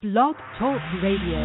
Blog Talk Radio.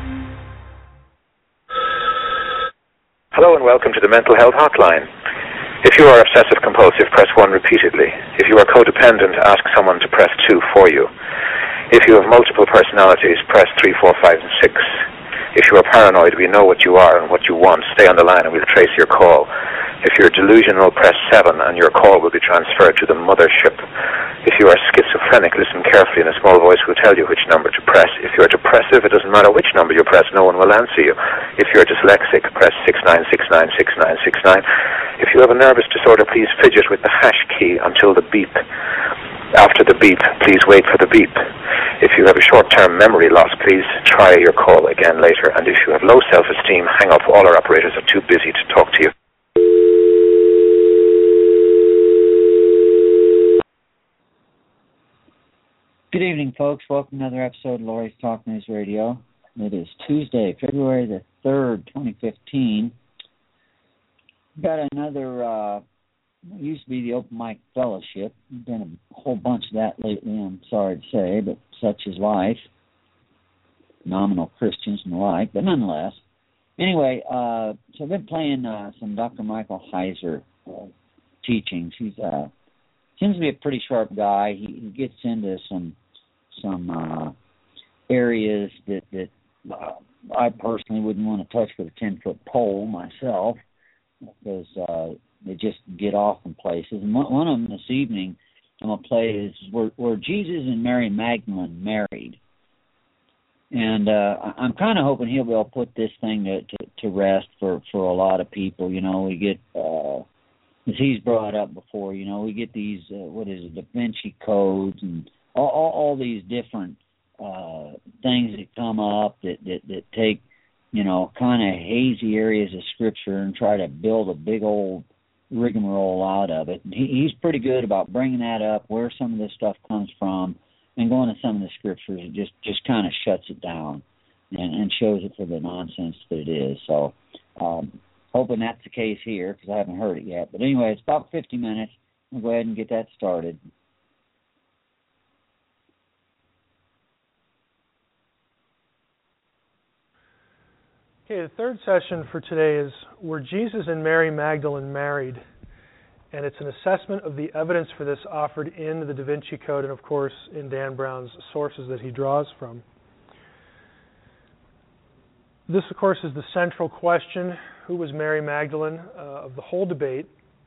Hello and welcome to the Mental Health Hotline. If you are obsessive compulsive, press 1 repeatedly. If you are codependent, ask someone to press 2 for you. If you have multiple personalities, press 3, 4, 5, and 6. If you are paranoid, we know what you are and what you want. Stay on the line and we'll trace your call. If you're delusional, press 7 and your call will be transferred to the mothership. If you are schizophrenic, listen carefully and a small voice will tell you which number to press. If you are depressive, it doesn't matter which number you press, no one will answer you. If you're dyslexic, press 69696969. If you have a nervous disorder, please fidget with the hash key until the beep. After the beep, please wait for the beep. If you have a short-term memory loss, please try your call again later. And if you have low self-esteem, hang up. All our operators are too busy to talk to you. Good evening, folks. Welcome to another episode of Laurie's Talk News Radio. It is Tuesday, February the 3rd, 2015. We've got another, used to be the Open Mic Fellowship. We've done a whole bunch of that lately, I'm sorry to say, but such is life. Nominal Christians and the like, but nonetheless. Anyway, so I've been playing some Dr. Michael Heiser teachings. He's seems to be a pretty sharp guy. He gets into some areas that I personally wouldn't want to touch with a 10-foot pole myself, because they just get off in places. And one of them this evening I'm going to play is were Jesus and Mary Magdalene married? And I'm kind of hoping he'll be able to put this thing to rest for a lot of people. You know, we get, as he's brought up before, you know, we get these, Da Vinci codes and all these different things that come up that take, you know, kind of hazy areas of Scripture and try to build a big old rigmarole out of it. And he's pretty good about bringing that up, where some of this stuff comes from, and going to some of the Scriptures. It just kind of shuts it down and shows it for the nonsense that it is. So hoping that's the case here, because I haven't heard it yet. But anyway, it's about 50 minutes. We'll go ahead and get that started. Okay, the third session for today is, were Jesus and Mary Magdalene married? And it's an assessment of the evidence for this offered in the Da Vinci Code and, of course, in Dan Brown's sources that he draws from. This, of course, is the central question: who was Mary Magdalene of the whole debate.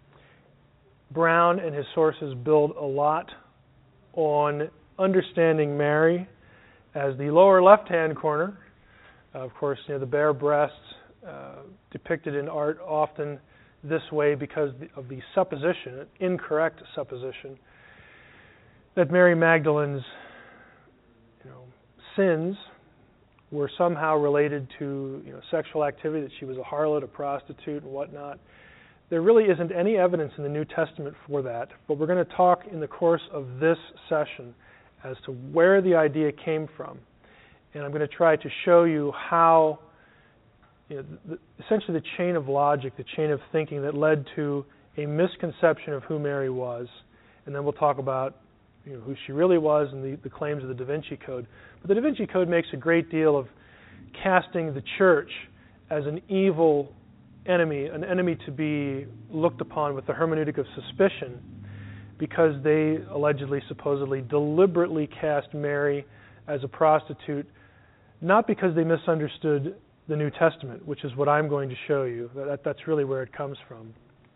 Brown and his sources build a lot on understanding Mary as the lower left-hand corner. Of course, you know, the bare breasts depicted in art often this way because of the supposition, an incorrect supposition, that Mary Magdalene's, you know, sins were somehow related to, you know, sexual activity, that she was a harlot, a prostitute, and whatnot. There really isn't any evidence in the New Testament for that, but we're going to talk in the course of this session as to where the idea came from. And I'm going to try to show you how, you know, essentially the chain of logic, the chain of thinking that led to a misconception of who Mary was. And then we'll talk about, you know, who she really was and the claims of the Da Vinci Code. But the Da Vinci Code makes a great deal of casting the church as an evil enemy, an enemy to be looked upon with the hermeneutic of suspicion, because they allegedly, supposedly, deliberately cast Mary as a prostitute, not because they misunderstood the New Testament, which is what I'm going to show you. That's really where it comes from.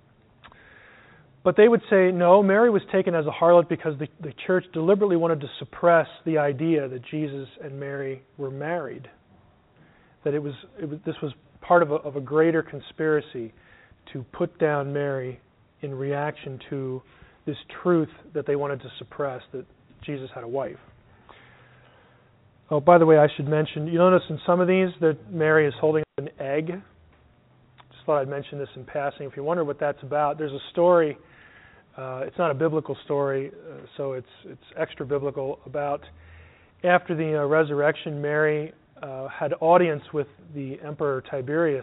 But they would say, no, Mary was taken as a harlot because the church deliberately wanted to suppress the idea that Jesus and Mary were married. That this was part of a greater conspiracy to put down Mary in reaction to this truth that they wanted to suppress, that Jesus had a wife. Oh, by the way, I should mention, you notice in some of these that Mary is holding an egg. Just thought I'd mention this in passing. If you wonder what that's about, there's a story. It's not a biblical story, so it's extra biblical, about after the resurrection, Mary had audience with the Emperor Tiberius.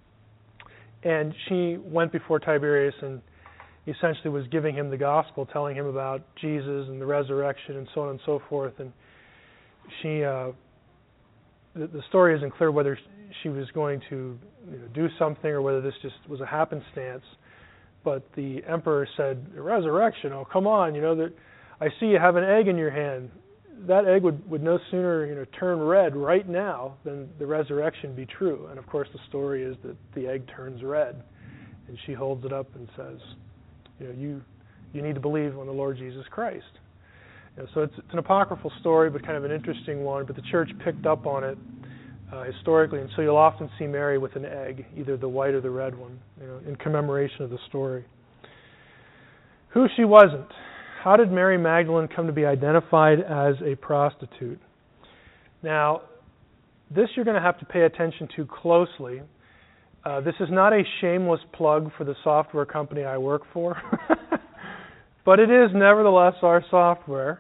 And she went before Tiberius and essentially was giving him the gospel, telling him about Jesus and the resurrection and so on and so forth. And she the story isn't clear whether she was going to do something or whether this just was a happenstance. But the emperor said, "Resurrection? Oh, come on! That I see you have an egg in your hand. That egg would no sooner turn red right now than the resurrection be true." And of course, the story is that the egg turns red, and she holds it up and says, "You need to believe on the Lord Jesus Christ." So it's an apocryphal story, but kind of an interesting one. But the church picked up on it historically, and so you'll often see Mary with an egg, either the white or the red one, in commemoration of the story. Who she wasn't. How did Mary Magdalene come to be identified as a prostitute? Now, this you're going to have to pay attention to closely. This is not a shameless plug for the software company I work for, but it is nevertheless our software.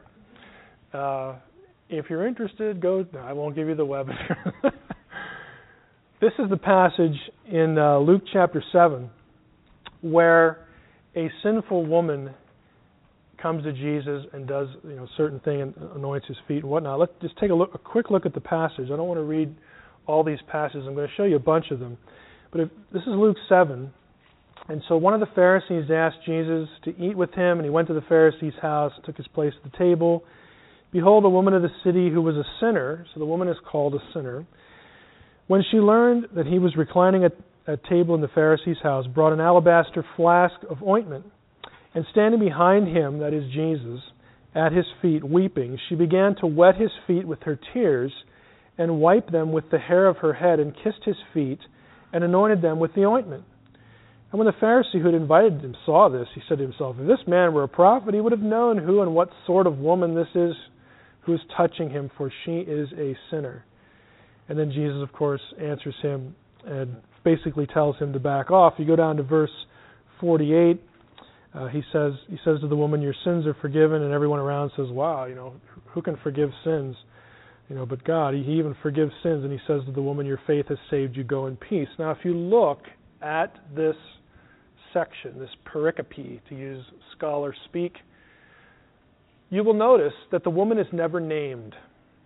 If you're interested, go. No, I won't give you the web address. This is the passage in Luke chapter 7 where a sinful woman comes to Jesus and does certain thing and anoints his feet and whatnot. Let's just take a quick look at the passage. I don't want to read all these passages. I'm going to show you a bunch of them. But this is Luke 7. And so one of the Pharisees asked Jesus to eat with him, and he went to the Pharisee's house, took his place at the table. Behold, a woman of the city who was a sinner, so the woman is called a sinner, when she learned that he was reclining at table in the Pharisee's house, brought an alabaster flask of ointment, and standing behind him, that is Jesus, at his feet, weeping, she began to wet his feet with her tears, and wiped them with the hair of her head, and kissed his feet, and anointed them with the ointment. And when the Pharisee who had invited him saw this, he said to himself, if this man were a prophet, he would have known who and what sort of woman this is who is touching him, for she is a sinner. And then Jesus, of course, answers him and basically tells him to back off. You go down to verse 48. He says to the woman, your sins are forgiven, and everyone around says, wow, who can forgive sins? But God, He even forgives sins, and He says to the woman, your faith has saved you, go in peace. Now, if you look at this section, this pericope, to use scholar speak, you will notice that the woman is never named.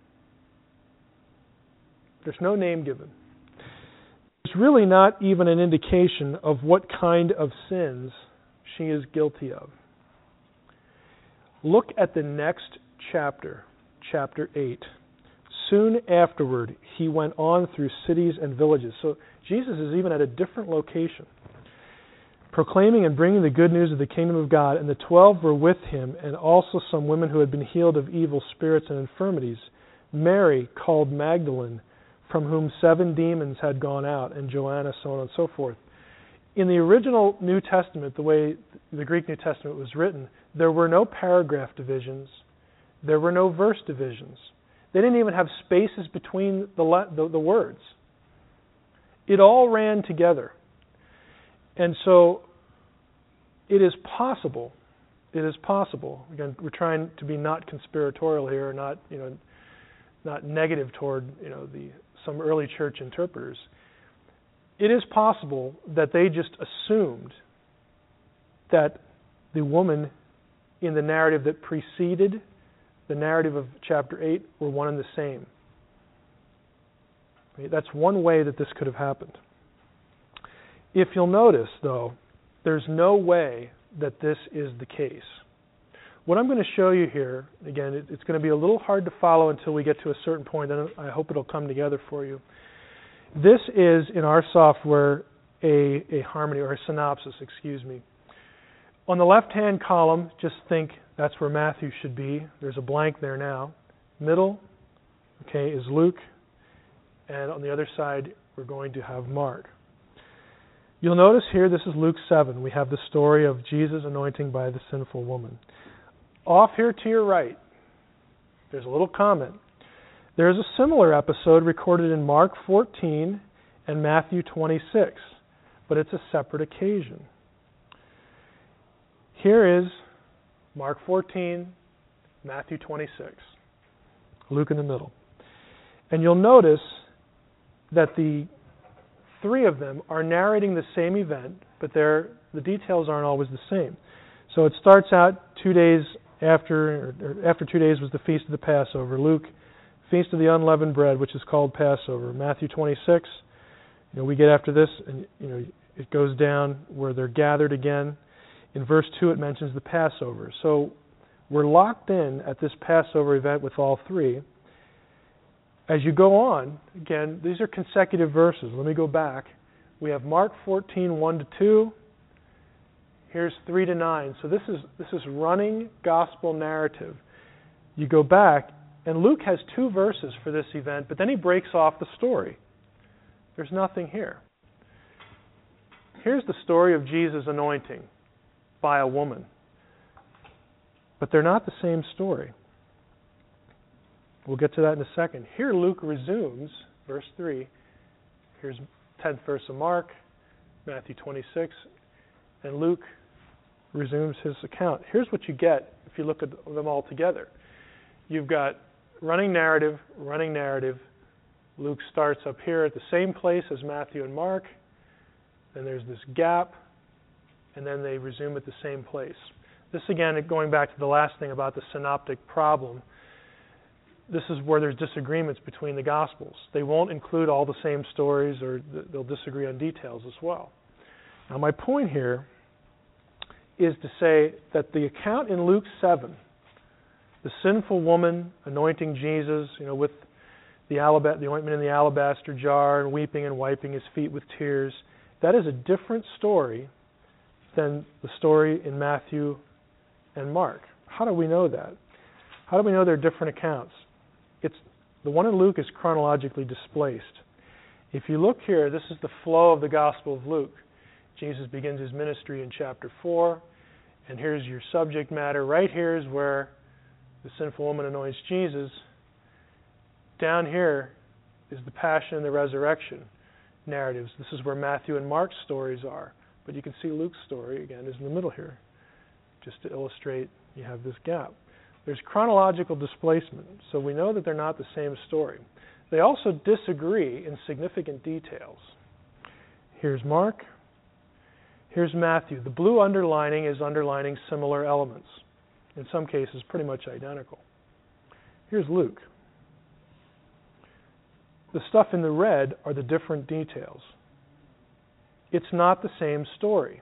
There's no name given. There's really not even an indication of what kind of sins she is guilty of. Look at the next chapter, chapter 8. Soon afterward, he went on through cities and villages. So Jesus is even at a different location, proclaiming and bringing the good news of the kingdom of God. And the 12 were with him, and also some women who had been healed of evil spirits and infirmities. Mary, called Magdalene, from whom 7 demons had gone out, and Joanna, so on and so forth. In the original New Testament, the way the Greek New Testament was written, there were no paragraph divisions. There were no verse divisions. They didn't even have spaces between the words. It all ran together. And so it is possible, again, we're trying to be not conspiratorial here, not negative toward some early church interpreters. It is possible that they just assumed that the woman in the narrative that preceded the narrative of chapter 8 were one and the same. That's one way that this could have happened. If you'll notice, though, there's no way that this is the case. What I'm going to show you here, again, it's going to be a little hard to follow until we get to a certain point, then I hope it'll come together for you. This is, in our software, a harmony, or a synopsis, On the left-hand column, just think that's where Matthew should be. There's a blank there now. Middle, is Luke. And on the other side, we're going to have Mark. You'll notice here, this is Luke 7. We have the story of Jesus anointing by the sinful woman. Off here to your right, there's a little comment. There's a similar episode recorded in Mark 14 and Matthew 26, but it's a separate occasion. Here is Mark 14, Matthew 26, Luke in the middle. And you'll notice that the 3 of them are narrating the same event, but the details aren't always the same. So it starts out 2 days after 2 days was the feast of the Passover. Luke Feast of the Unleavened Bread, which is called Passover. Matthew 26, we get after this, and it goes down where they're gathered again. In verse 2, it mentions the Passover. So we're locked in at this Passover event with all three. As you go on, again, these are consecutive verses. Let me go back. We have Mark 14, 1-2. Here's 3-9. So this is running gospel narrative. You go back, and Luke has 2 verses for this event, but then he breaks off the story. There's nothing here. Here's the story of Jesus' anointing by a woman. But they're not the same story. We'll get to that in a second. Here Luke resumes, verse 3. Here's 10th verse of Mark, Matthew 26, and Luke resumes his account. Here's what you get if you look at them all together. You've got running narrative. Luke starts up here at the same place as Matthew and Mark. Then there's this gap, and then they resume at the same place. This, again, going back to the last thing about the synoptic problem, this is where there's disagreements between the Gospels. They won't include all the same stories, or they'll disagree on details as well. Now, my point here is to say that the account in Luke 7, the sinful woman anointing Jesus, with the ointment in the alabaster jar, and weeping and wiping his feet with tears, that is a different story than the story in Matthew and Mark. How do we know that? How do we know they're different accounts? The one in Luke is chronologically displaced. If you look here, this is the flow of the Gospel of Luke. Jesus begins his ministry in chapter 4, and here's your subject matter. Right here is where the sinful woman anoints Jesus. Down here is the passion and the resurrection narratives. This is where Matthew and Mark's stories are. But you can see Luke's story, again, is in the middle here. Just to illustrate, you have this gap. There's chronological displacement, so we know that they're not the same story. They also disagree in significant details. Here's Mark. Here's Matthew. The blue underlining is underlining similar elements. In some cases, pretty much identical. Here's Luke. The stuff in the red are the different details. It's not the same story.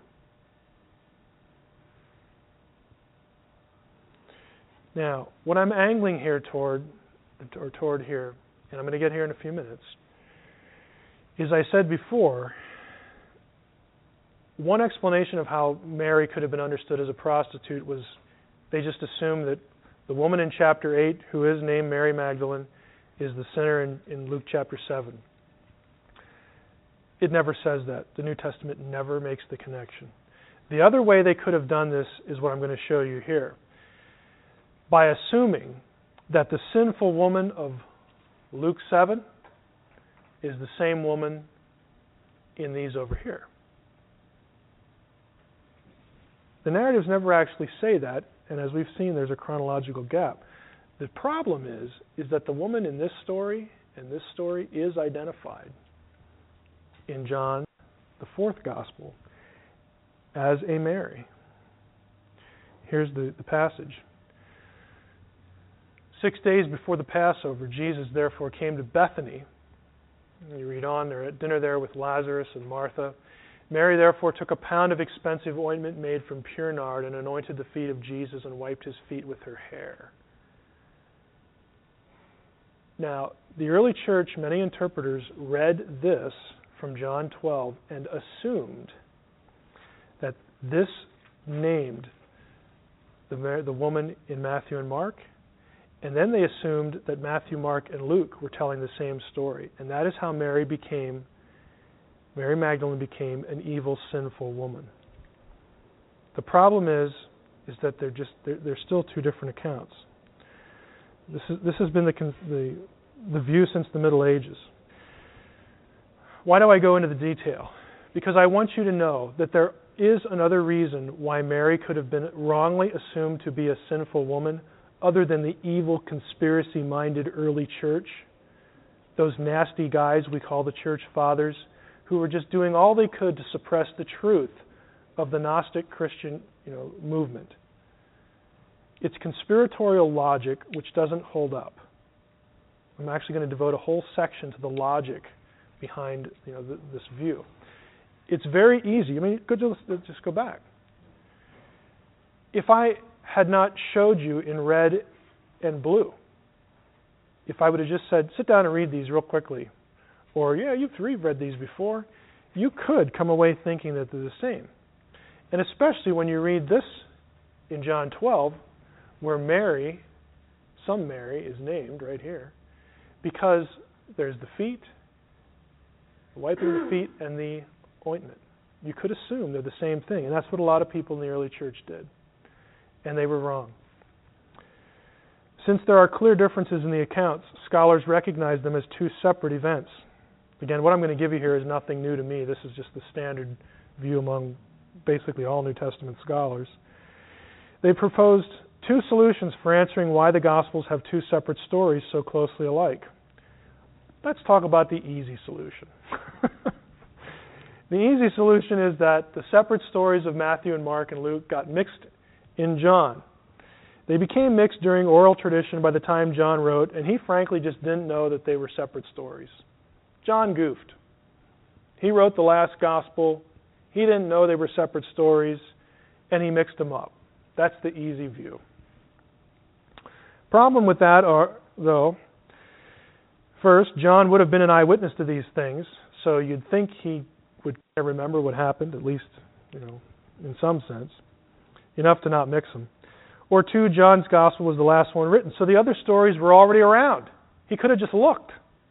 Now, what I'm angling here toward here, and I'm going to get here in a few minutes, is I said before, one explanation of how Mary could have been understood as a prostitute was they just assumed that the woman in chapter 8, who is named Mary Magdalene, is the sinner in Luke chapter 7. It never says that. The New Testament never makes the connection. The other way they could have done this is what I'm going to show you here. By assuming that the sinful woman of Luke 7 is the same woman in these over here. The narratives never actually say that, and as we've seen, there's a chronological gap. The problem is that the woman in this story and this story is identified in John, the 4th Gospel, as a Mary. Here's the passage. 6 days before the Passover, Jesus therefore came to Bethany. And you read on, they're at dinner there with Lazarus and Martha. Mary therefore took a pound of expensive ointment made from pure nard and anointed the feet of Jesus and wiped his feet with her hair. Now, the early church, many interpreters, read this from John 12 and assumed that this named the woman in Matthew and Mark, and then they assumed that Matthew, Mark, and Luke were telling the same story. And that is how Mary Magdalene became an evil, sinful woman. The problem is that they're still 2 different accounts. This has been the view since the Middle Ages. Why do I go into the detail? Because I want you to know that there is another reason why Mary could have been wrongly assumed to be a sinful woman, other than the evil, conspiracy-minded early church, those nasty guys we call the church fathers, who were just doing all they could to suppress the truth of the Gnostic Christian movement. It's conspiratorial logic which doesn't hold up. I'm actually going to devote a whole section to the logic behind this view. It's very easy. I mean, just go back. If I had not showed you in red and blue, if I would have just said, sit down and read these real quickly, or yeah, you've read these before, you could come away thinking that they're the same. And especially when you read this in John 12, where Mary, some Mary, is named right here, because there's the feet, the wiping the feet, and the ointment. You could assume they're the same thing, and that's what a lot of people in the early church did. And they were wrong. Since there are clear differences in the accounts, scholars recognize them as two separate events. Again, what I'm going to give you here is nothing new to me. This is just the standard view among basically all New Testament scholars. They proposed two solutions for answering why the Gospels have two separate stories so closely alike. Let's talk about the easy solution. The easy solution is that the separate stories of Matthew and Mark and Luke got mixed in John. They became mixed during oral tradition by the time John wrote, and he frankly just didn't know that they were separate stories. John goofed. He wrote the last gospel. He didn't know they were separate stories, and he mixed them up. That's the easy view. Problem with that though, first, John would have been an eyewitness to these things, so you'd think he would remember what happened, at least, in some sense, enough to not mix them. Or two, John's gospel was the last one written, so the other stories were already around. He could have just looked.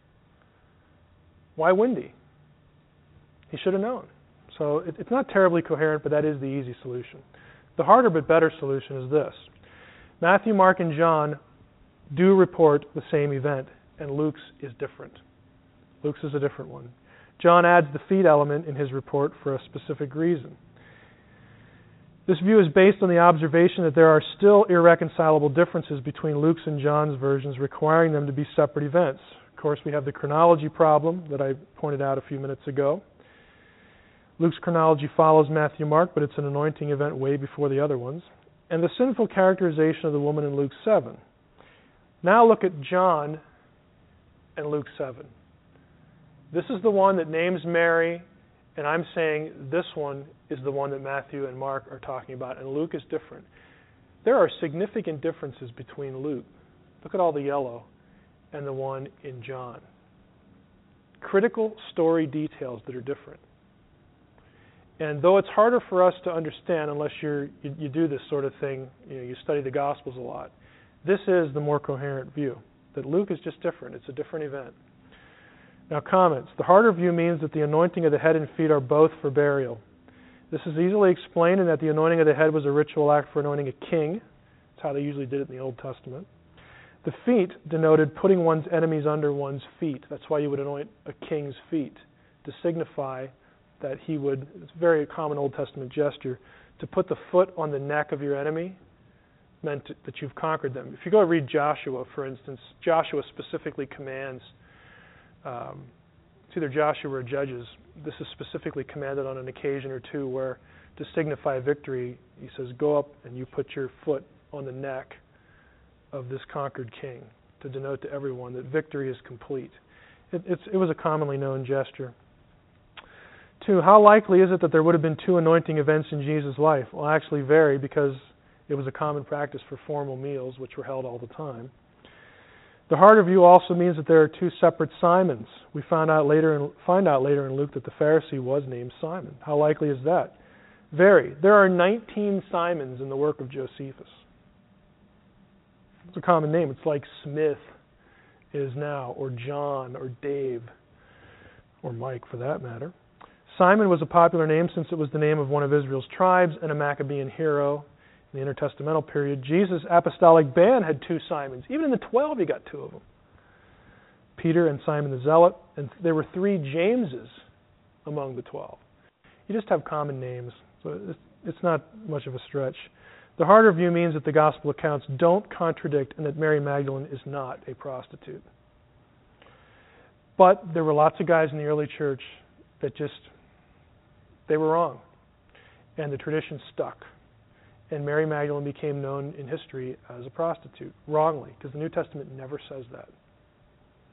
Why wouldn't he? He should have known. So it's not terribly coherent, but that is the easy solution. The harder but better solution is this. Matthew, Mark, and John do report the same event, and Luke's is different. Luke's is a different one. John adds the feet element in his report for a specific reason. This view is based on the observation that there are still irreconcilable differences between Luke's and John's versions, requiring them to be separate events. Of course, we have the chronology problem that I pointed out a few minutes ago. Luke's chronology follows Matthew, Mark, but it's an anointing event way before the other ones. And the sinful characterization of the woman in Luke 7. Now look at John and Luke 7. This is the one that names Mary, and I'm saying this one is the one that Matthew and Mark are talking about, and Luke is different. There are significant differences between Luke. Look at all the yellow, and the one in John. Critical story details that are different. And though it's harder for us to understand unless you do this sort of thing, you study the Gospels a lot, this is the more coherent view, that Luke is just different. It's a different event. Now, comments. The harder view means that the anointing of the head and feet are both for burial. This is easily explained in that the anointing of the head was a ritual act for anointing a king. That's how they usually did it in the Old Testament. The feet denoted putting one's enemies under one's feet. That's why you would anoint a king's feet, to signify that he would, it's a very common Old Testament gesture, to put the foot on the neck of your enemy meant that you've conquered them. If you go read Joshua, for instance, Joshua specifically commands, it's either Joshua or Judges, this is specifically commanded on an occasion or two where to signify victory, he says, go up and you put your foot on the neck of this conquered king to denote to everyone that victory is complete. It was a commonly known gesture. 2, how likely is it that there would have been two anointing events in Jesus' life? Well, actually very, because it was a common practice for formal meals, which were held all the time. The harder view also means that there are two separate Simons. We find out later in Luke that the Pharisee was named Simon. How likely is that? Very. There are 19 Simons in the work of Josephus. It's a common name. It's like Smith is now, or John, or Dave, or Mike for that matter. Simon was a popular name since it was the name of one of Israel's tribes and a Maccabean hero in the intertestamental period. Jesus' apostolic band had two Simons. Even in the 12, he got two of them. Peter and Simon the Zealot, and there were 3 Jameses among the 12. You just have common names, so it's not much of a stretch. The harder view means that the gospel accounts don't contradict and that Mary Magdalene is not a prostitute. But there were lots of guys in the early church that they were wrong. And the tradition stuck. And Mary Magdalene became known in history as a prostitute, wrongly, because the New Testament never says that.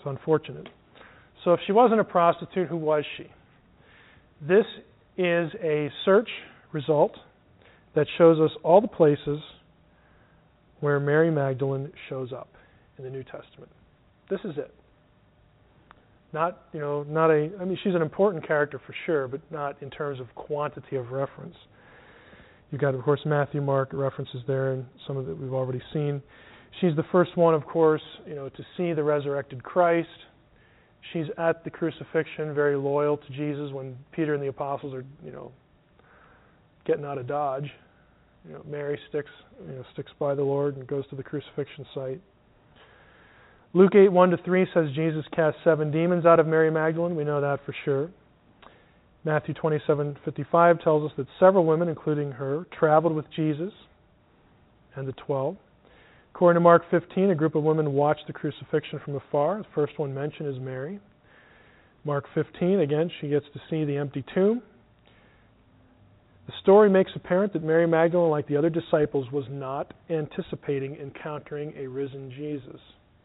unfortunate. So if she wasn't a prostitute, who was she? This is a search result that shows us all the places where Mary Magdalene shows up in the New Testament. This is it. I mean, she's an important character for sure, but not in terms of quantity of reference. You've got, of course, Matthew, Mark references there, and some of it we've already seen. She's the first one, of course, to see the resurrected Christ. She's at the crucifixion, very loyal to Jesus when Peter and the apostles are, getting out of Dodge. Mary sticks by the Lord and goes to the crucifixion site. Luke 8:1-3 says Jesus cast 7 demons out of Mary Magdalene. We know that for sure. Matthew 27:55 tells us that several women, including her, traveled with Jesus and the 12. According to Mark 15, a group of women watched the crucifixion from afar. The first one mentioned is Mary. Mark 15, again, she gets to see the empty tomb. The story makes apparent that Mary Magdalene, like the other disciples, was not anticipating encountering a risen Jesus.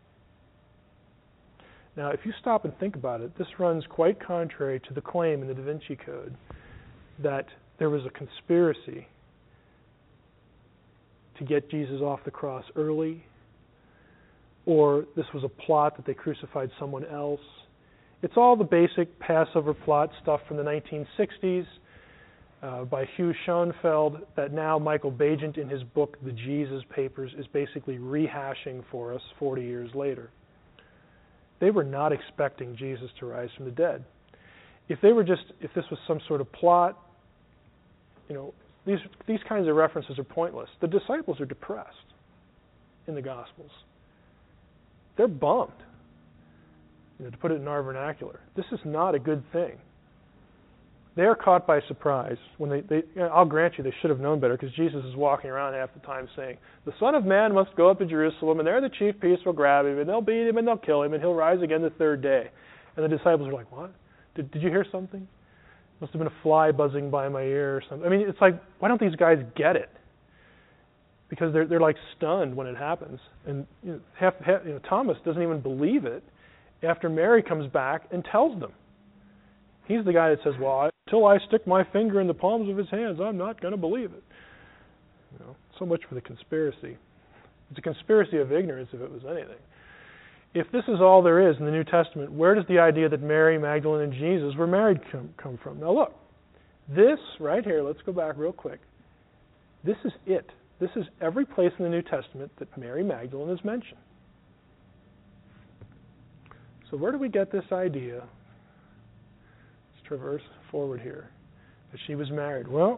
Now, if you stop and think about it, this runs quite contrary to the claim in the Da Vinci Code that there was a conspiracy to get Jesus off the cross early, or this was a plot that they crucified someone else. It's all the basic Passover plot stuff from the 1960s by Hugh Schoenfeld that now Michael Bagent in his book, The Jesus Papers, is basically rehashing for us 40 years later. They were not expecting Jesus to rise from the dead. If this was some sort of plot, these kinds of references are pointless. The disciples are depressed in the Gospels. They're bummed, to put it in our vernacular. This is not a good thing. They are caught by surprise when I'll grant you they should have known better, because Jesus is walking around half the time saying, "The Son of Man must go up to Jerusalem, and there the chief priests will grab him, and they'll beat him, and they'll kill him, and he'll rise again the third day." And the disciples are like, "What? Did you hear something? Must have been a fly buzzing by my ear or something." I mean, it's like, why don't these guys get it? Because they're like stunned when it happens, and Thomas doesn't even believe it after Mary comes back and tells them. He's the guy that says, "Well, until I stick my finger in the palms of his hands, I'm not going to believe it." So much for the conspiracy. It's a conspiracy of ignorance if it was anything. If this is all there is in the New Testament, where does the idea that Mary, Magdalene, and Jesus were married come from? Now look, this right here, let's go back real quick. This is it. This is every place in the New Testament that Mary Magdalene is mentioned. So where do we get this idea? Traverse forward here, that she was married. Well,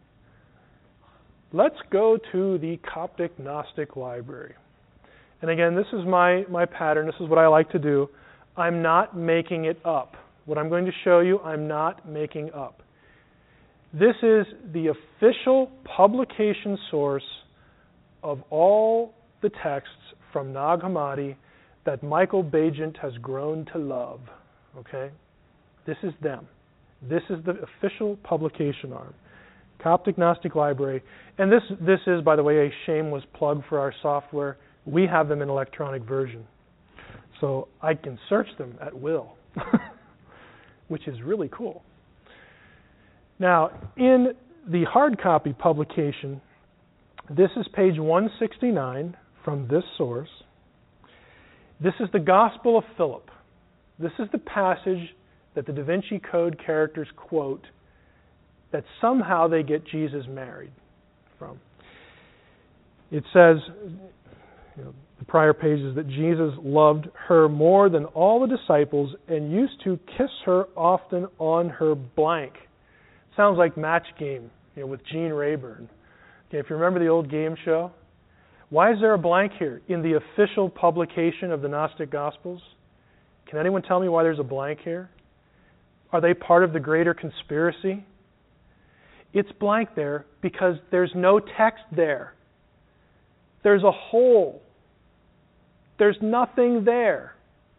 let's go to the Coptic Gnostic Library. And again, this is my pattern. This is what I like to do. I'm not making it up. What I'm going to show you, I'm not making up. This is the official publication source of all the texts from Nag Hammadi that Michael Bagent has grown to love. Okay? This is them. This is the official publication arm, Coptic Gnostic Library. And this is, by the way, a shameless plug for our software. We have them in electronic version. So I can search them at will, which is really cool. Now, in the hard copy publication, this is page 169 from this source. This is the Gospel of Philip. This is the passage that the Da Vinci Code characters quote that somehow they get Jesus married from. It says, the prior pages, that Jesus loved her more than all the disciples and used to kiss her often on her blank. Sounds like Match Game, with Gene Rayburn. Okay, if you remember the old game show, why is there a blank here in the official publication of the Gnostic Gospels? Can anyone tell me why there's a blank here? Are they part of the greater conspiracy? It's blank there because there's no text there. There's a hole. There's nothing there.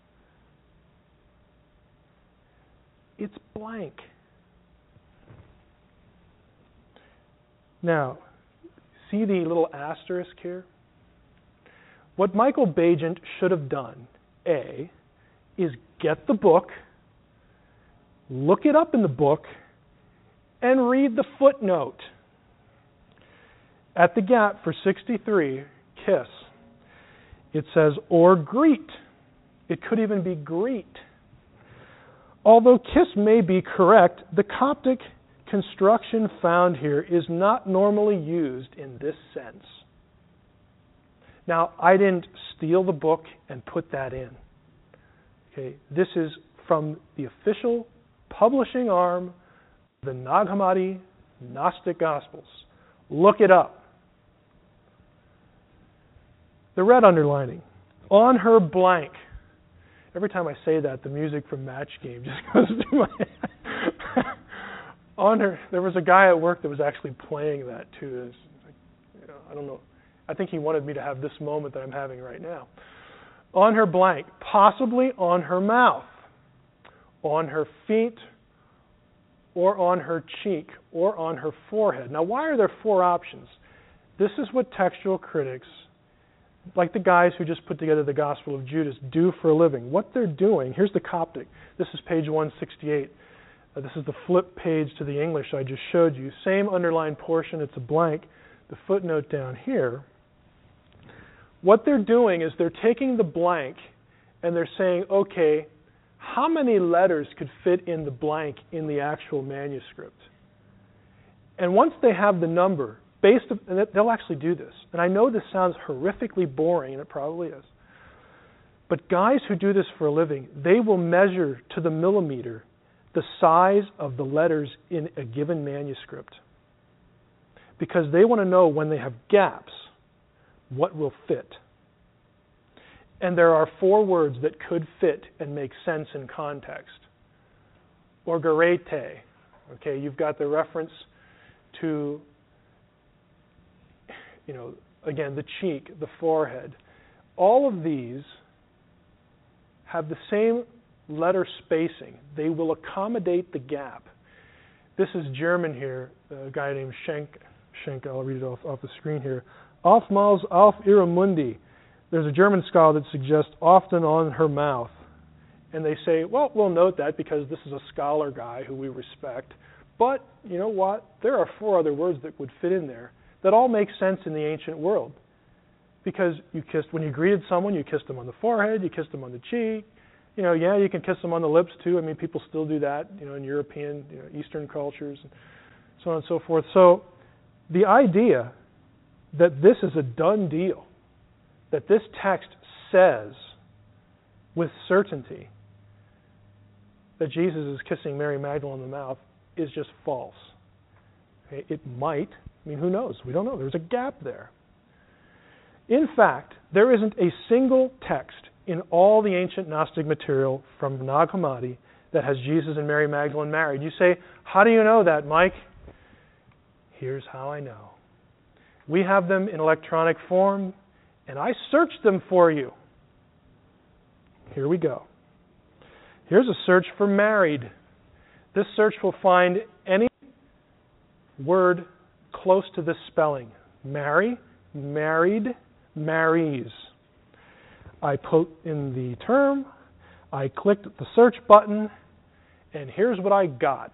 It's blank. Now, see the little asterisk here? What Michael Bagent should have done, A, is get the book, look it up in the book, and read the footnote. At the gap for 63, kiss, it says, or greet. It could even be greet. Although kiss may be correct, the Coptic construction found here is not normally used in this sense. Now, I didn't steal the book and put that in. Okay, this is from the official publishing arm of the Nag Hammadi Gnostic Gospels. Look it up. The red underlining, on her blank. Every time I say that, the music from Match Game just goes through my head. On her, there was a guy at work that was actually playing that too. I don't know. I think he wanted me to have this moment that I'm having right now. On her blank, possibly on her mouth, on her feet, or on her cheek, or on her forehead. Now, why are there four options? This is what textual critics, like the guys who just put together the Gospel of Judas, do for a living. What they're doing, here's the Coptic. This is page 168. This is the flip page to the English I just showed you. Same underlined portion, it's a blank. The footnote down here. What they're doing is they're taking the blank and they're saying, okay, how many letters could fit in the blank in the actual manuscript? And once they have the number, and they'll actually do this. And I know this sounds horrifically boring, and it probably is. But guys who do this for a living, they will measure to the millimeter the size of the letters in a given manuscript. Because they want to know when they have gaps, what will fit. And there are four words that could fit and make sense in context. Orgarete. Okay, you've got the reference to, again, the cheek, the forehead. All of these have the same letter spacing. They will accommodate the gap. This is German here, a guy named Schenk, I'll read it off the screen here. Oftmals auf ihrem Mundi. There's a German scholar that suggests often on her mouth. And they say, well, we'll note that because this is a scholar guy who we respect. But, you know what? There are four other words that would fit in there that all make sense in the ancient world. Because when you greeted someone, you kissed them on the forehead, you kissed them on the cheek. You can kiss them on the lips too. I mean, people still do that, in European, Eastern cultures, and so on and so forth. So the idea that this is a done deal, that this text says with certainty that Jesus is kissing Mary Magdalene on the mouth is just false. Okay? It might. Who knows? We don't know. There's a gap there. In fact, there isn't a single text in all the ancient Gnostic material from Nag Hammadi that has Jesus and Mary Magdalene married. You say, how do you know that, Mike? Here's how I know. We have them in electronic form, and I searched them for you. Here we go. Here's a search for married. This search will find any word close to this spelling. Marry, married, marries. I put in the term, I clicked the search button, and here's what I got.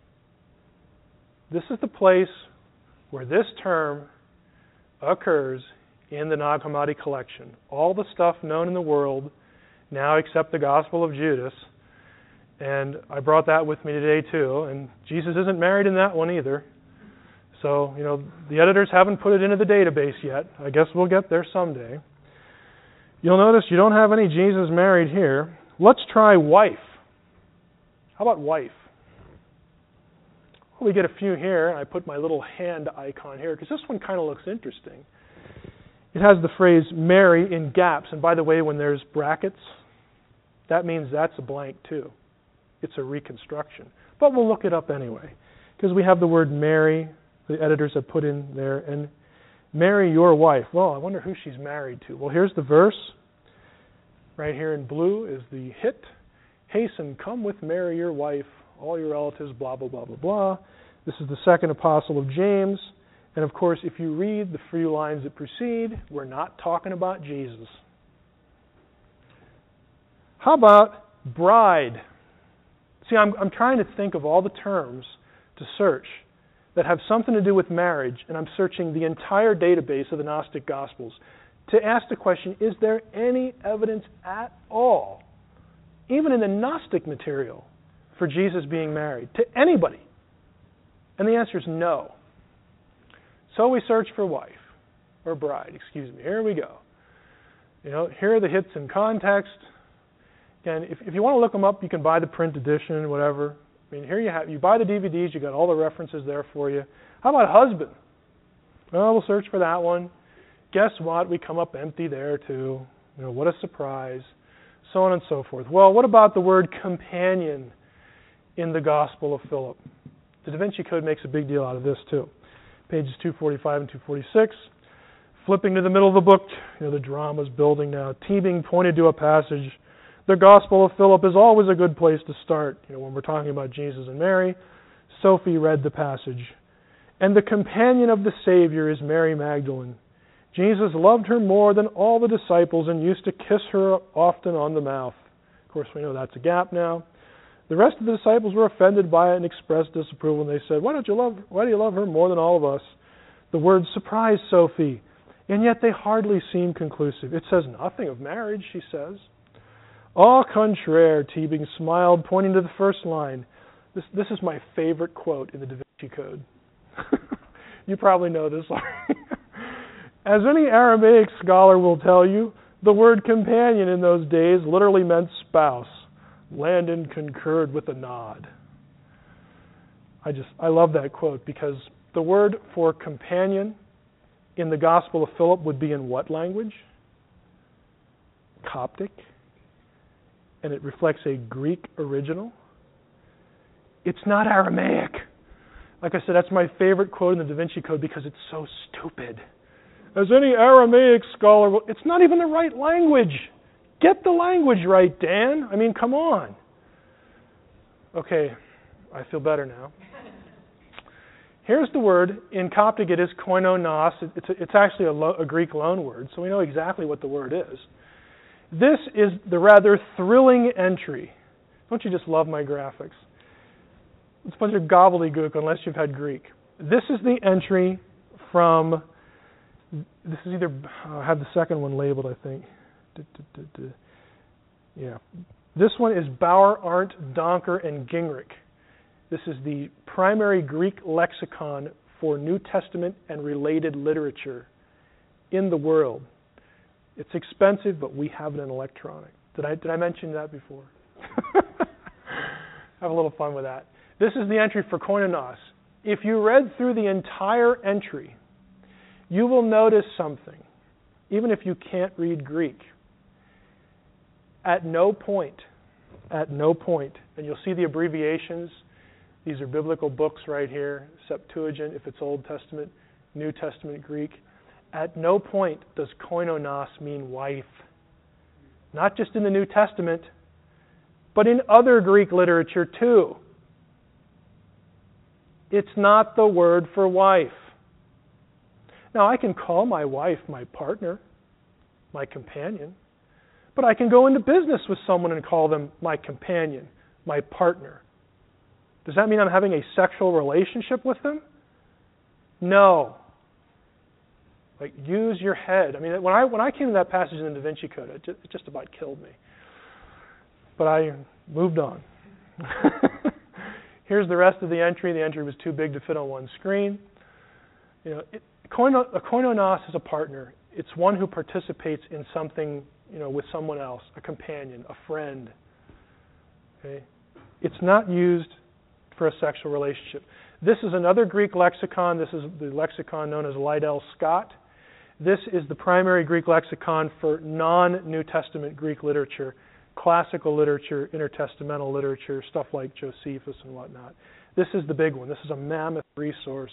This is the place where this term occurs in the Nag Hammadi collection. All the stuff known in the world now except the Gospel of Judas. And I brought that with me today too. And Jesus isn't married in that one either. So, the editors haven't put it into the database yet. I guess we'll get there someday. You'll notice you don't have any Jesus married here. Let's try wife. How about wife? Well, we get a few here. I put my little hand icon here because this one kind of looks interesting. It has the phrase marry in gaps. And by the way, when there's brackets, that means that's a blank too. It's a reconstruction. But we'll look it up anyway because we have the word marry. The editors have put in there. And marry your wife. Well, I wonder who she's married to. Well, here's the verse. Right here in blue is the hit. Hasten, come with Mary, your wife, all your relatives, blah, blah, blah, blah, blah. This is the second epistle of James. And of course, if you read the few lines that precede, we're not talking about Jesus. How about Bride. See, I'm trying to think of all the terms to search that have something to do with marriage, and I'm searching the entire database of the Gnostic Gospels to ask the question, is there any evidence at all, even in the Gnostic material, for Jesus being married to anybody? And the answer is no. So we search for wife, or bride, excuse me. Here we go. Here are the hits in context. Again, if you want to look them up, you can buy the print edition, whatever. I mean, here you buy the DVDs, you got all the references there for you. How about husband? Well, we'll search for that one. Guess what? We come up empty there too. What a surprise. So on and so forth. Well, what about the word companion in the Gospel of Philip? The Da Vinci Code makes a big deal out of this too. Pages 245 and 246. Flipping to the middle of the book, the drama's building now. Teabing pointed to a passage. The Gospel of Philip is always a good place to start. When we're talking about Jesus and Mary, Sophie read the passage. And the companion of the Savior is Mary Magdalene. Jesus loved her more than all the disciples and used to kiss her often on the mouth. Of course, we know that's a gap now. The rest of the disciples were offended by it and expressed disapproval. And they said, why do you love her more than all of us? The words surprised Sophie, and yet they hardly seem conclusive. It says nothing of marriage, she says. Au contraire, Teabing smiled, pointing to the first line. This is my favorite quote in the Da Vinci Code. You probably know this line. As any Aramaic scholar will tell you, the word companion in those days literally meant spouse. Landon concurred with a nod. I love that quote because the word for companion in the Gospel of Philip would be in what language? Coptic. And it reflects a Greek original. It's not Aramaic. Like I said, that's my favorite quote in the Da Vinci Code because it's so stupid. As any Aramaic scholar will, it's not even the right language. Get the language right, Dan. I mean, come on. Okay, I feel better now. Here's the word. In Coptic, it is koinonos. It's actually a Greek loan word, so we know exactly what the word is. This is the rather thrilling entry. Don't you just love my graphics? It's a bunch of gobbledygook unless you've had Greek. This is the entry from, this is either, I have the second one labeled, I think. Yeah. This one is Bauer, Arndt, Donker, and Gingrich. This is the primary Greek lexicon for New Testament and related literature in the world. It's expensive, but we have it in electronic. Did I mention that before? Have a little fun with that. This is the entry for koinonos. If you read through the entire entry, you will notice something, even if you can't read Greek. At no point, and you'll see the abbreviations. These are biblical books right here, Septuagint if it's Old Testament, New Testament Greek. At no point does koinonos mean wife. Not just in the New Testament, but in other Greek literature too. It's not the word for wife. Now, I can call my wife my partner, my companion, but I can go into business with someone and call them my companion, my partner. Does that mean I'm having a sexual relationship with them? No. Like, use your head. I mean, when I came to that passage in the Da Vinci Code, it just about killed me. But I moved on. Here's the rest of the entry. The entry was too big to fit on one screen. A koinonos is a partner. It's one who participates in something, with someone else, a companion, a friend. Okay? It's not used for a sexual relationship. This is another Greek lexicon. This is the lexicon known as Liddell Scott. This is the primary Greek lexicon for non-New Testament Greek literature, classical literature, intertestamental literature, stuff like Josephus and whatnot. This is the big one. This is a mammoth resource.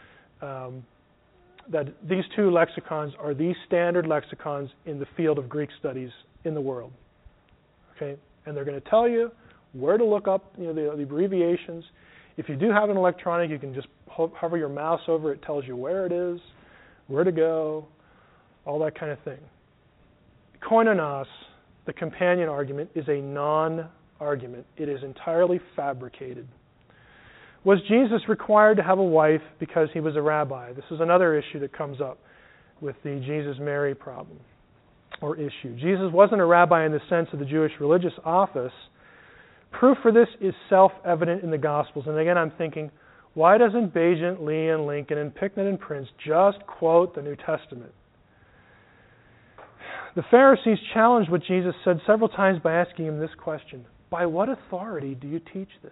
That these two lexicons are the standard lexicons in the field of Greek studies in the world. Okay, and they're going to tell you where to look up, the abbreviations. If you do have an electronic, you can just hover your mouse over it. It tells you where it is, where to go, all that kind of thing. Koinonos, the companion argument, is a argument. It is entirely fabricated. Was Jesus required to have a wife because he was a rabbi? This is another issue that comes up with the Jesus-Mary problem or issue. Jesus wasn't a rabbi in the sense of the Jewish religious office. Proof for this is self-evident in the Gospels. And again, I'm thinking, why doesn't Bagent, Lee, and Lincoln, and Picknett and Prince just quote the New Testament? The Pharisees challenged what Jesus said several times by asking him this question: by what authority do you teach this?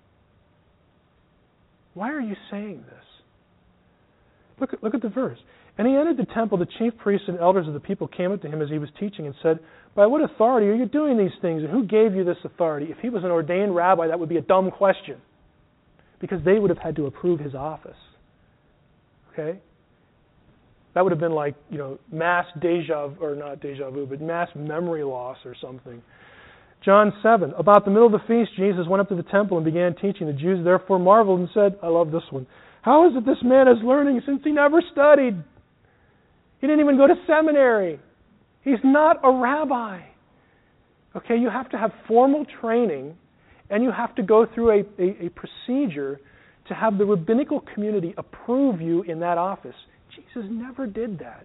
Why are you saying this? Look at the verse. And he entered the temple. The chief priests and elders of the people came up to him as he was teaching and said, by what authority are you doing these things? And who gave you this authority? If he was an ordained rabbi, that would be a dumb question, because they would have had to approve his office. Okay? That would have been like, mass mass memory loss or something. John 7, about the middle of the feast, Jesus went up to the temple and began teaching. The Jews therefore marveled and said, I love this one, how is it this man is learning since he never studied? He didn't even go to seminary. He's not a rabbi. Okay, you have to have formal training, and you have to go through a procedure to have the rabbinical community approve you in that office. Jesus never did that.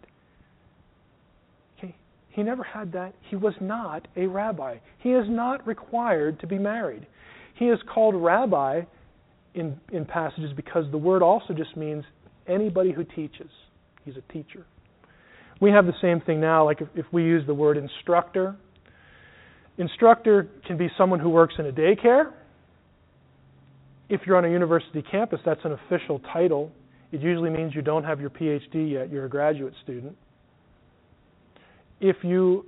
He never had that. He was not a rabbi. He is not required to be married. He is called rabbi in passages because the word also just means anybody who teaches. He's a teacher. We have the same thing now, like if we use the word instructor. Instructor can be someone who works in a daycare. If you're on a university campus, that's an official title. It usually means you don't have your PhD yet. You're a graduate student. If you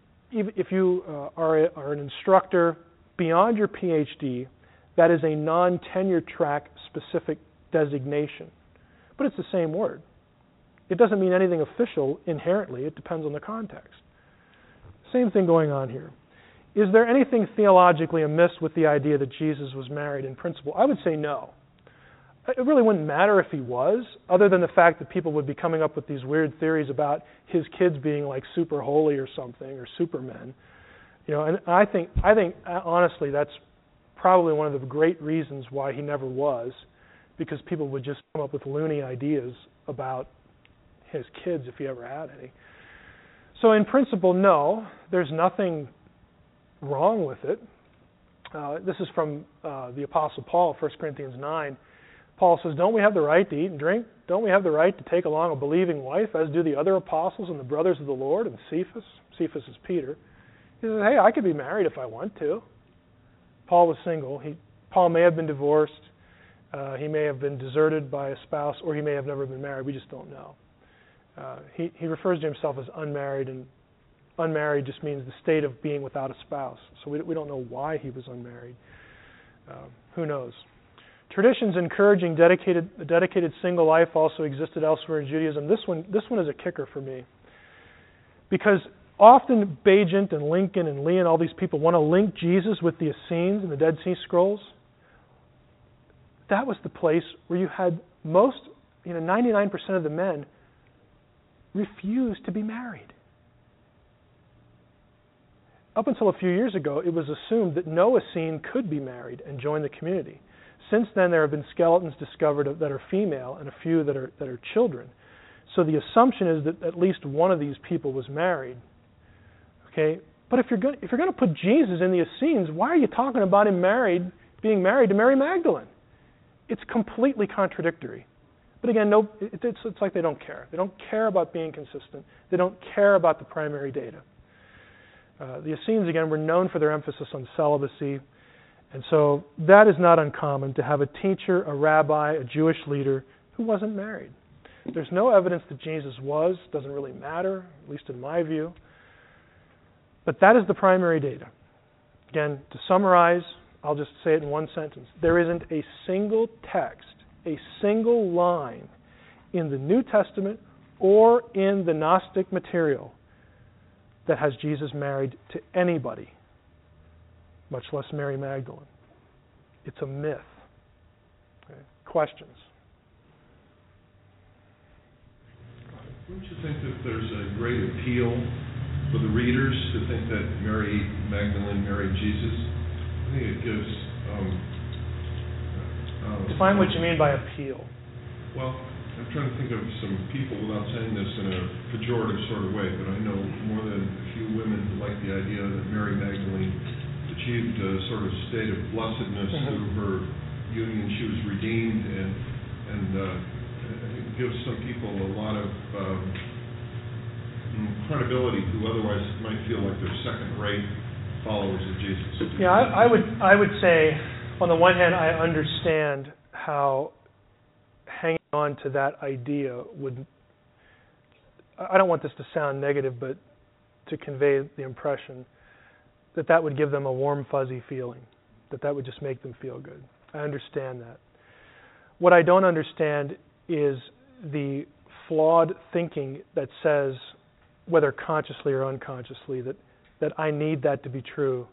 are an instructor beyond your PhD, that is a non-tenure track specific designation. But it's the same word. It doesn't mean anything official inherently. It depends on the context. Same thing going on here. Is there anything theologically amiss with the idea that Jesus was married in principle? I would say no. It really wouldn't matter if he was, other than the fact that people would be coming up with these weird theories about his kids being like super holy or something, or supermen. And I think honestly that's probably one of the great reasons why he never was, because people would just come up with loony ideas about his kids if he ever had any. So in principle, no, there's nothing wrong with it. This is from the Apostle Paul, 1 Corinthians 9. Paul says, don't we have the right to eat and drink? Don't we have the right to take along a believing wife, as do the other apostles and the brothers of the Lord? And Cephas is Peter. He says, hey, I could be married if I want to. Paul was single. Paul may have been divorced. He may have been deserted by a spouse, or he may have never been married. We just don't know. He refers to himself as unmarried, and unmarried just means the state of being without a spouse. So we don't know why he was unmarried. Who knows? Traditions encouraging a dedicated single life also existed elsewhere in Judaism. This one is a kicker for me, because often Bagent and Lincoln and Lee and all these people want to link Jesus with the Essenes and the Dead Sea Scrolls. That was the place where you had 99% of the men refused to be married. Up until a few years ago, it was assumed that no Essene could be married and join the community. Since then, there have been skeletons discovered that are female and a few that are children. So the assumption is that at least one of these people was married. Okay, but if you're going to put Jesus in the Essenes, why are you talking about him being married to Mary Magdalene? It's completely contradictory. But again, it's like they don't care. They don't care about being consistent. They don't care about the primary data. The Essenes, again, were known for their emphasis on celibacy. And so that is not uncommon to have a teacher, a rabbi, a Jewish leader who wasn't married. There's no evidence that Jesus was. Doesn't really matter, at least in my view. But that is the primary data. Again, to summarize, I'll just say it in one sentence. There isn't a single text, a single line in the New Testament or in the Gnostic material that has Jesus married to anybody, much less Mary Magdalene. It's a myth. Okay. Questions? Don't you think that there's a great appeal for the readers to think that Mary Magdalene married Jesus? I gives... Define what you mean by appeal. Well, I'm trying to think of some people, without saying this in a pejorative sort of way, but I know more than a few women who like the idea that Mary Magdalene achieved a sort of state of blessedness through her union. She was redeemed, and it gives some people a lot of credibility who otherwise might feel like they're second-rate followers of Jesus. Yeah, I would say, on the one hand, I understand how hanging on to that idea would, I don't want this to sound negative, but to convey the impression that that would give them a warm, fuzzy feeling, that would just make them feel good. I understand that. What I don't understand is the flawed thinking that says, whether consciously or unconsciously, that I need that to be true,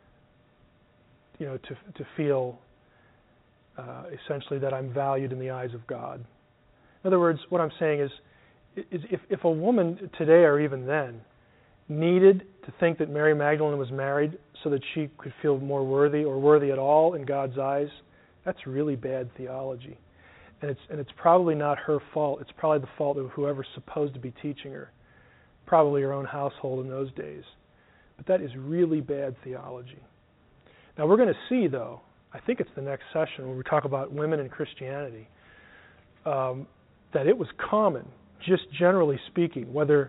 to feel essentially that I'm valued in the eyes of God. In other words, what I'm saying is if a woman today or even then needed to think that Mary Magdalene was married so that she could feel more worthy or worthy at all in God's eyes, that's really bad theology. And it's probably not her fault. It's probably the fault of whoever's supposed to be teaching her, probably her own household in those days. But that is really bad theology. Now we're going to see, though, I think it's the next session when we talk about women in Christianity, that it was common, just generally speaking, whether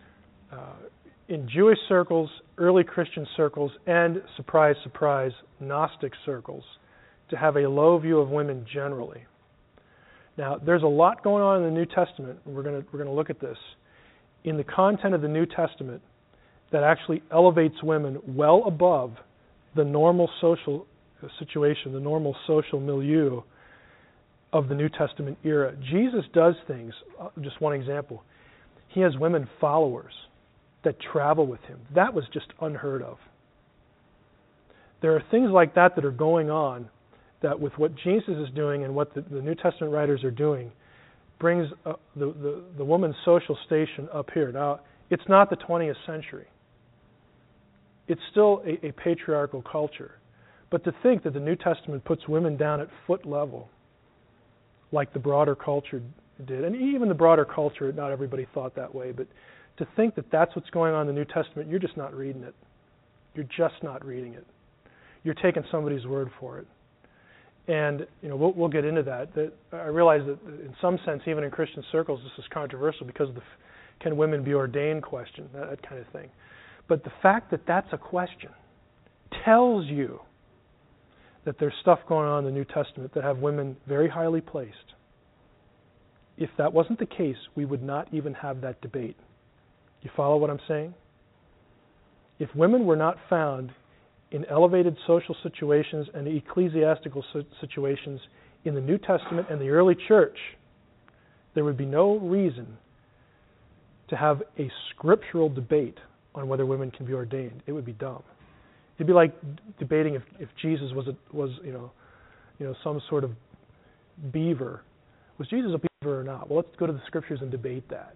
in Jewish circles, early Christian circles, and, surprise, surprise, Gnostic circles, to have a low view of women generally. Now, there's a lot going on in the New Testament, and we're going to look at this, in the content of the New Testament that actually elevates women well above the normal social situation, the normal social milieu of the New Testament era. Jesus does things, just one example. He has women followers that travel with him. That was just unheard of. There are things like that are going on that with what Jesus is doing and what the New Testament writers are doing brings the woman's social station up here. Now, it's not the 20th century. It's still a patriarchal culture. But to think that the New Testament puts women down at foot level, like the broader culture did, and even the broader culture, not everybody thought that way, but to think that that's what's going on in the New Testament, you're just not reading it. You're just not reading it. You're taking somebody's word for it. And we'll get into that. I realize that in some sense, even in Christian circles, this is controversial because of the can women be ordained question, that kind of thing. But the fact that that's a question tells you that there's stuff going on in the New Testament that have women very highly placed. If that wasn't the case, we would not even have that debate. You follow what I'm saying? If women were not found in elevated social situations and ecclesiastical situations in the New Testament and the early church, there would be no reason to have a scriptural debate on whether women can be ordained. It would be dumb. It'd be like debating if Jesus was some sort of beaver. Was Jesus a beaver or not? Well, let's go to the scriptures and debate that.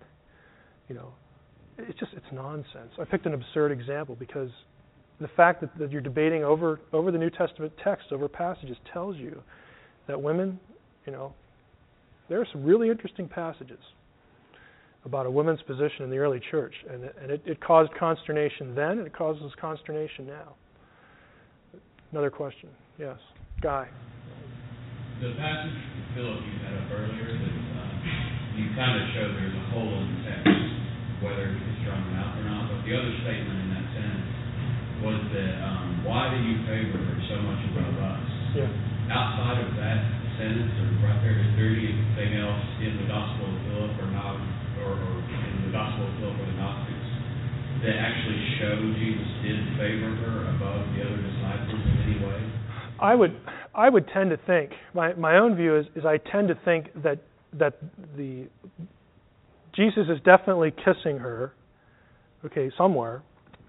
It's nonsense. I picked an absurd example because the fact that you're debating over the New Testament text, over passages, tells you that women, there are some really interesting passages about a woman's position in the early church, and it caused consternation then, and it causes consternation now. Another question. Yes. Guy. The passage from Philip you had up earlier, that you kind of showed there's a hole in the text, whether it's strong enough or not, but the other statement in that sentence was that, why do you favor her so much above us? Yeah. Outside of that sentence, or right there, is there anything else in the Gospel of Philip or in the Gospel of Philip or the Gnostics that actually show Jesus did favor her above the other disciples in any way? I would tend to think, my own view is I tend to think that the Jesus is definitely kissing her, somewhere.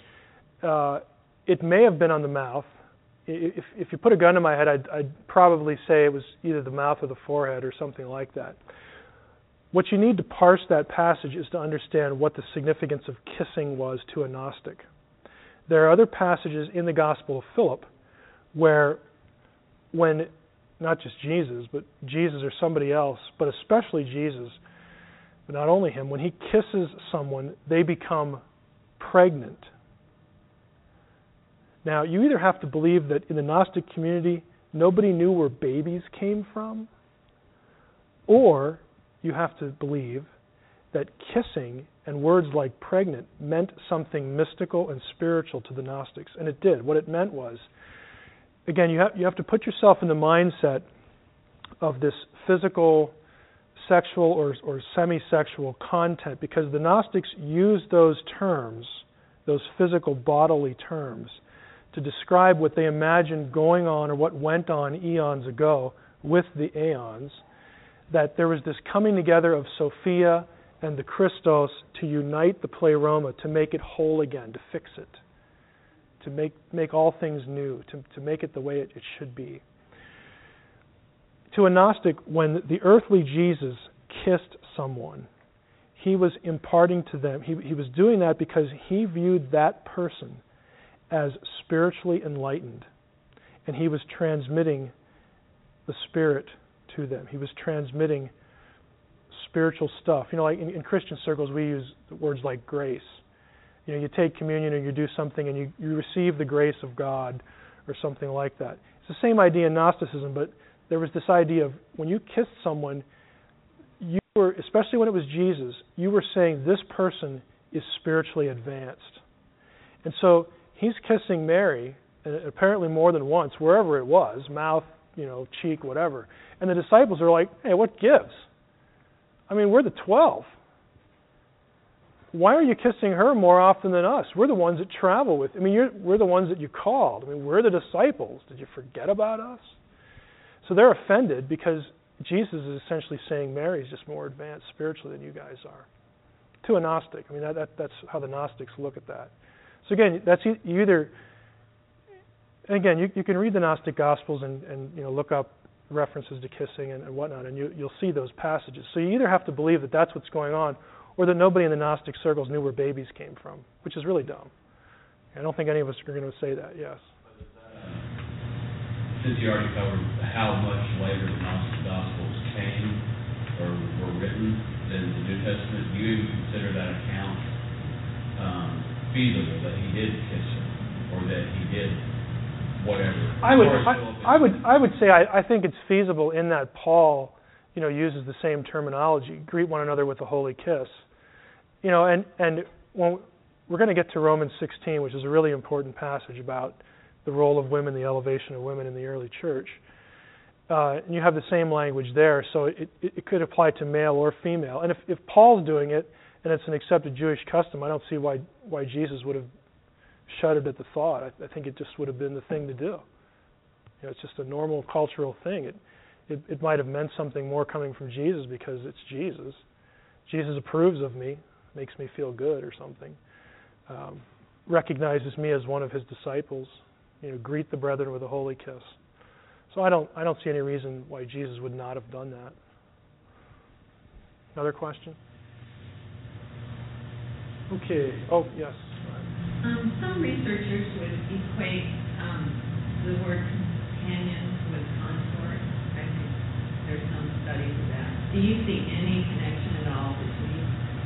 It may have been on the mouth. If you put a gun to my head, I'd probably say it was either the mouth or the forehead or something like that. What you need to parse that passage is to understand what the significance of kissing was to a Gnostic. There are other passages in the Gospel of Philip where when not just Jesus, but Jesus or somebody else, but especially Jesus, but not only him, when he kisses someone, they become pregnant. Now, you either have to believe that in the Gnostic community, nobody knew where babies came from, or you have to believe that kissing and words like pregnant meant something mystical and spiritual to the Gnostics. And it did. What it meant was, again, you have to put yourself in the mindset of this physical, sexual, or semi-sexual content, because the Gnostics used those terms, those physical bodily terms, to describe what they imagined going on or what went on eons ago with the aeons, that there was this coming together of Sophia and the Christos to unite the pleroma, to make it whole again, to fix it, to make all things new, to make it the way it should be. To a Gnostic, when the earthly Jesus kissed someone, he was imparting to them, he was doing that because he viewed that person as spiritually enlightened, and he was transmitting the Spirit to them. He was transmitting spiritual stuff. You know, like in Christian circles, we use words like grace. You know, you take communion or you do something and you receive the grace of God or something like that. It's the same idea in Gnosticism, but there was this idea of when you kissed someone, you were, especially when it was Jesus, you were saying this person is spiritually advanced. And so he's kissing Mary, apparently more than once, wherever it was, mouth, cheek, whatever. And the disciples are like, hey, what gives? I mean, we're the 12. Why are you kissing her more often than us? We're the ones that travel with. I mean, we're the ones that you called. I mean, we're the disciples. Did you forget about us? So they're offended because Jesus is essentially saying Mary's just more advanced spiritually than you guys are. To a Gnostic. I mean, that's how the Gnostics look at that. So again, that's either. And again, you can read the Gnostic Gospels and look up references to kissing and whatnot, and you'll see those passages. So you either have to believe that that's what's going on, or that nobody in the Gnostic circles knew where babies came from, which is really dumb. I don't think any of us are going to say that. Yes. Since you already covered how much later the Gnostic Gospels came or were written than the New Testament, do you even consider that account feasible, that he did kiss her, or that he did whatever? I would say I think it's feasible in that Paul, uses the same terminology, greet one another with a holy kiss. And when we're going to get to Romans 16, which is a really important passage about the role of women, the elevation of women in the early church. And you have the same language there, so it could apply to male or female. And if Paul's doing it, and it's an accepted Jewish custom, I don't see why Jesus would have shuddered at the thought. I think it just would have been the thing to do. It's just a normal cultural thing. It might have meant something more coming from Jesus because it's Jesus. Jesus approves of me, makes me feel good or something. Recognizes me as one of his disciples. Greet the brethren with a holy kiss. So I don't see any reason why Jesus would not have done that. Another question? Okay. Oh, yes. Some researchers would equate the word companion with consort. I think there's some studies of that. Do you see any connection at all between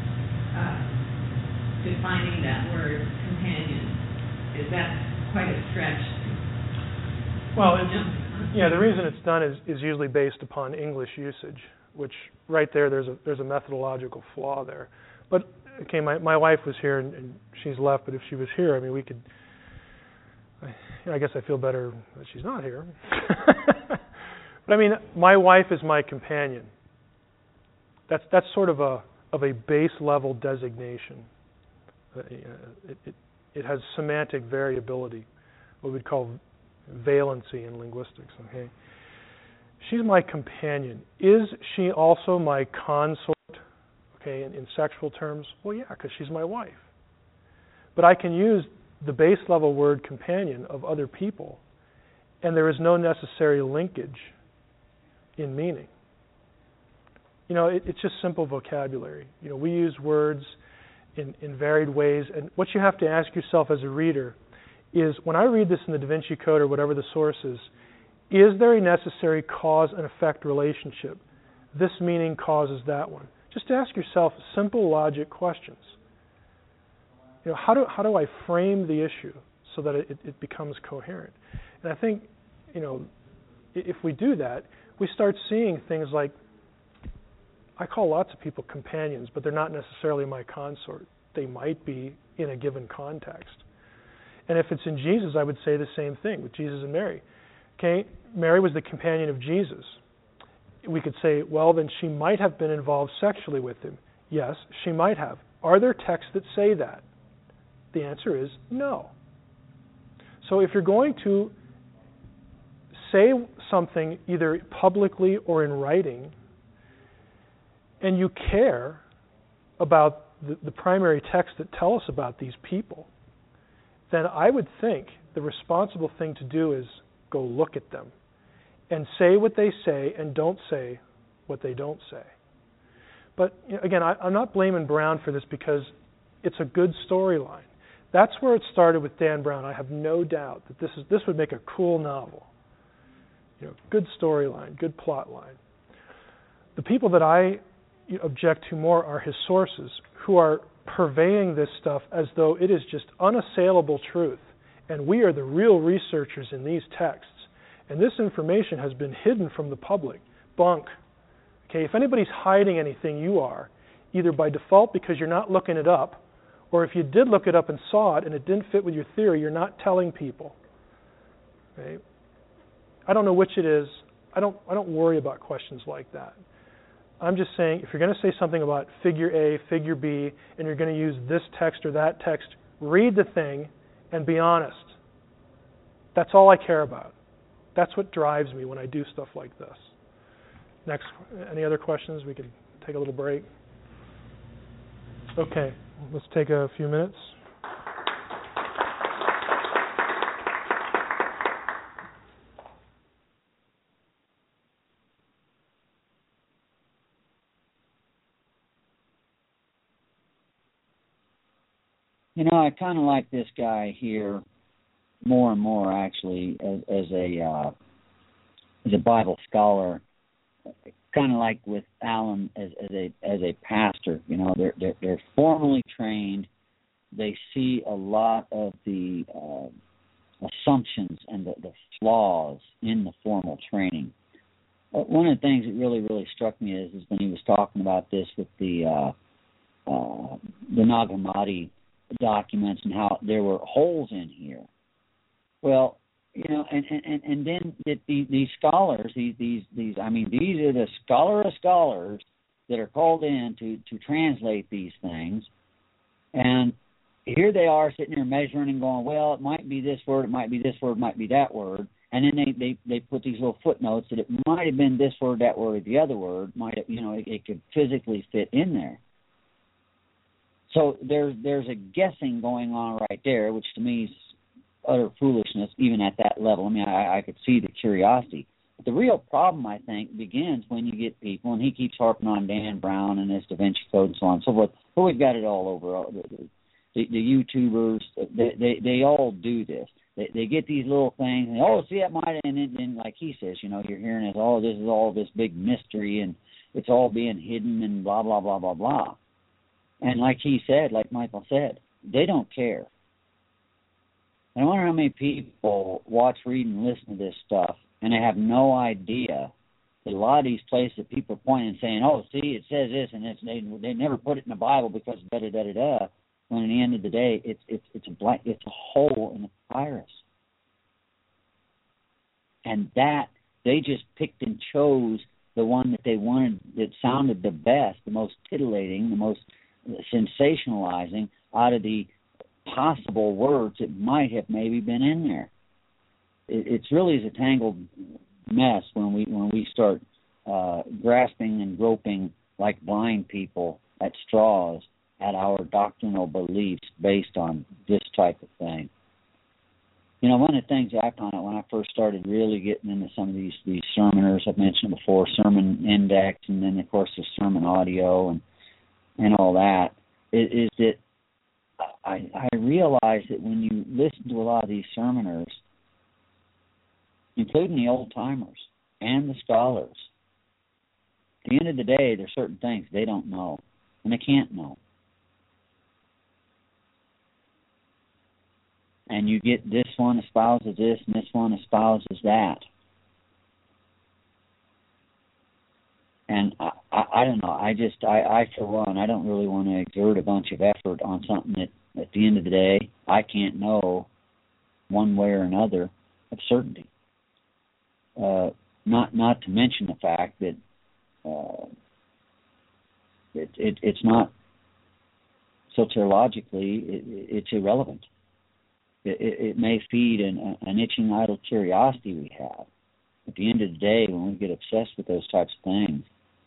defining that word companion? Is that quite a stretch? Well, the reason it's done is usually based upon English usage, which right there's a methodological flaw there. But okay, my wife was here and she's left, but if she was here, I mean, we could. I guess I feel better that she's not here. But I mean, my wife is my companion. That's sort of a base level designation. It has semantic variability, what we'd call valency in linguistics. Okay, she's my companion. Is she also my consort? Okay, in sexual terms, well, yeah, because she's my wife. But I can use the base level word companion of other people, and there is no necessary linkage in meaning. It's just simple vocabulary. We use words in varied ways, and what you have to ask yourself as a reader is when I read this in the Da Vinci Code or whatever the source is there a necessary cause and effect relationship? This meaning causes that one. Just ask yourself simple logic questions. How do I frame the issue so that it becomes coherent? And I think, if we do that, we start seeing things like, I call lots of people companions, but they're not necessarily my consort. They might be in a given context. And if it's in Jesus, I would say the same thing with Jesus and Mary. Okay, Mary was the companion of Jesus. We could say, well, then she might have been involved sexually with him. Yes, she might have. Are there texts that say that? The answer is no. So if you're going to say something either publicly or in writing, and you care about the primary texts that tell us about these people, then I would think the responsible thing to do is go look at them and say what they say and don't say what they don't say. But again, I'm not blaming Brown for this because it's a good storyline. That's where it started with Dan Brown. I have no doubt that this would make a cool novel. Good storyline, good plot line. The people that I object to more are his sources, who are purveying this stuff as though it is just unassailable truth, and we are the real researchers in these texts. And this information has been hidden from the public. Bunk. Okay, if anybody's hiding anything, you are, either by default because you're not looking it up, or if you did look it up and saw it and it didn't fit with your theory, you're not telling people. Okay? I don't know which it is. I don't worry about questions like that. I'm just saying, if you're going to say something about figure A, figure B, and you're going to use this text or that text, read the thing and be honest. That's all I care about. That's what drives me when I do stuff like this. Next, any other questions? We can take a little break. Okay, let's take a few minutes. I kind of like this guy here more and more, actually, as a Bible scholar. Kind of like with Alan as a pastor. They're formally trained. They see a lot of the assumptions and the flaws in the formal training. One of the things that really struck me is when he was talking about this with the Nag Hammadi documents and how there were holes in here. Well, and then these scholars, these are the scholar of scholars that are called in to translate these things, and here they are sitting there measuring and going, well, it might be this word, it might be this word, it might be that word, and then they put these little footnotes that it might have been this word, that word, or the other word, might have, it could physically fit in there. So there's a guessing going on right there, which to me is utter foolishness, even at that level. I could see the curiosity. But the real problem, I think, begins when you get people, and he keeps harping on Dan Brown and his Da Vinci Code and so on and so forth, but we've got it all over. The YouTubers, they all do this. They get these little things, and, see, that might, and then like he says, you're hearing it, this is all this big mystery, and it's all being hidden, and blah, blah, blah, blah, blah. And like he said, like Michael said, they don't care. And I wonder how many people watch, read, and listen to this stuff, and they have no idea that a lot of these places that people are pointing and saying, see, it says this, and they never put it in the Bible because da-da-da-da-da, when at the end of the day, it's a hole in the papyrus. And that, they just picked and chose the one that they wanted, that sounded the best, the most titillating, the most sensationalizing out of the possible words that might have maybe been in there. It's really a tangled mess when we start grasping and groping like blind people at straws at our doctrinal beliefs based on this type of thing. One of the things I found out when I first started really getting into some of these sermoners I've mentioned before, Sermon Index, and then of course the sermon audio and all that, is that I realize that when you listen to a lot of these sermoners, including the old-timers and the scholars, at the end of the day, there's certain things they don't know, and they can't know. And you get this one espouses this, and this one espouses that. And I don't know, I for one, I don't really want to exert a bunch of effort on something that at the end of the day, I can't know one way or another of certainty. Not to mention the fact that it's not, soteriologically, it's irrelevant. It may feed an itching idle curiosity we have. At the end of the day, when we get obsessed with those types of things,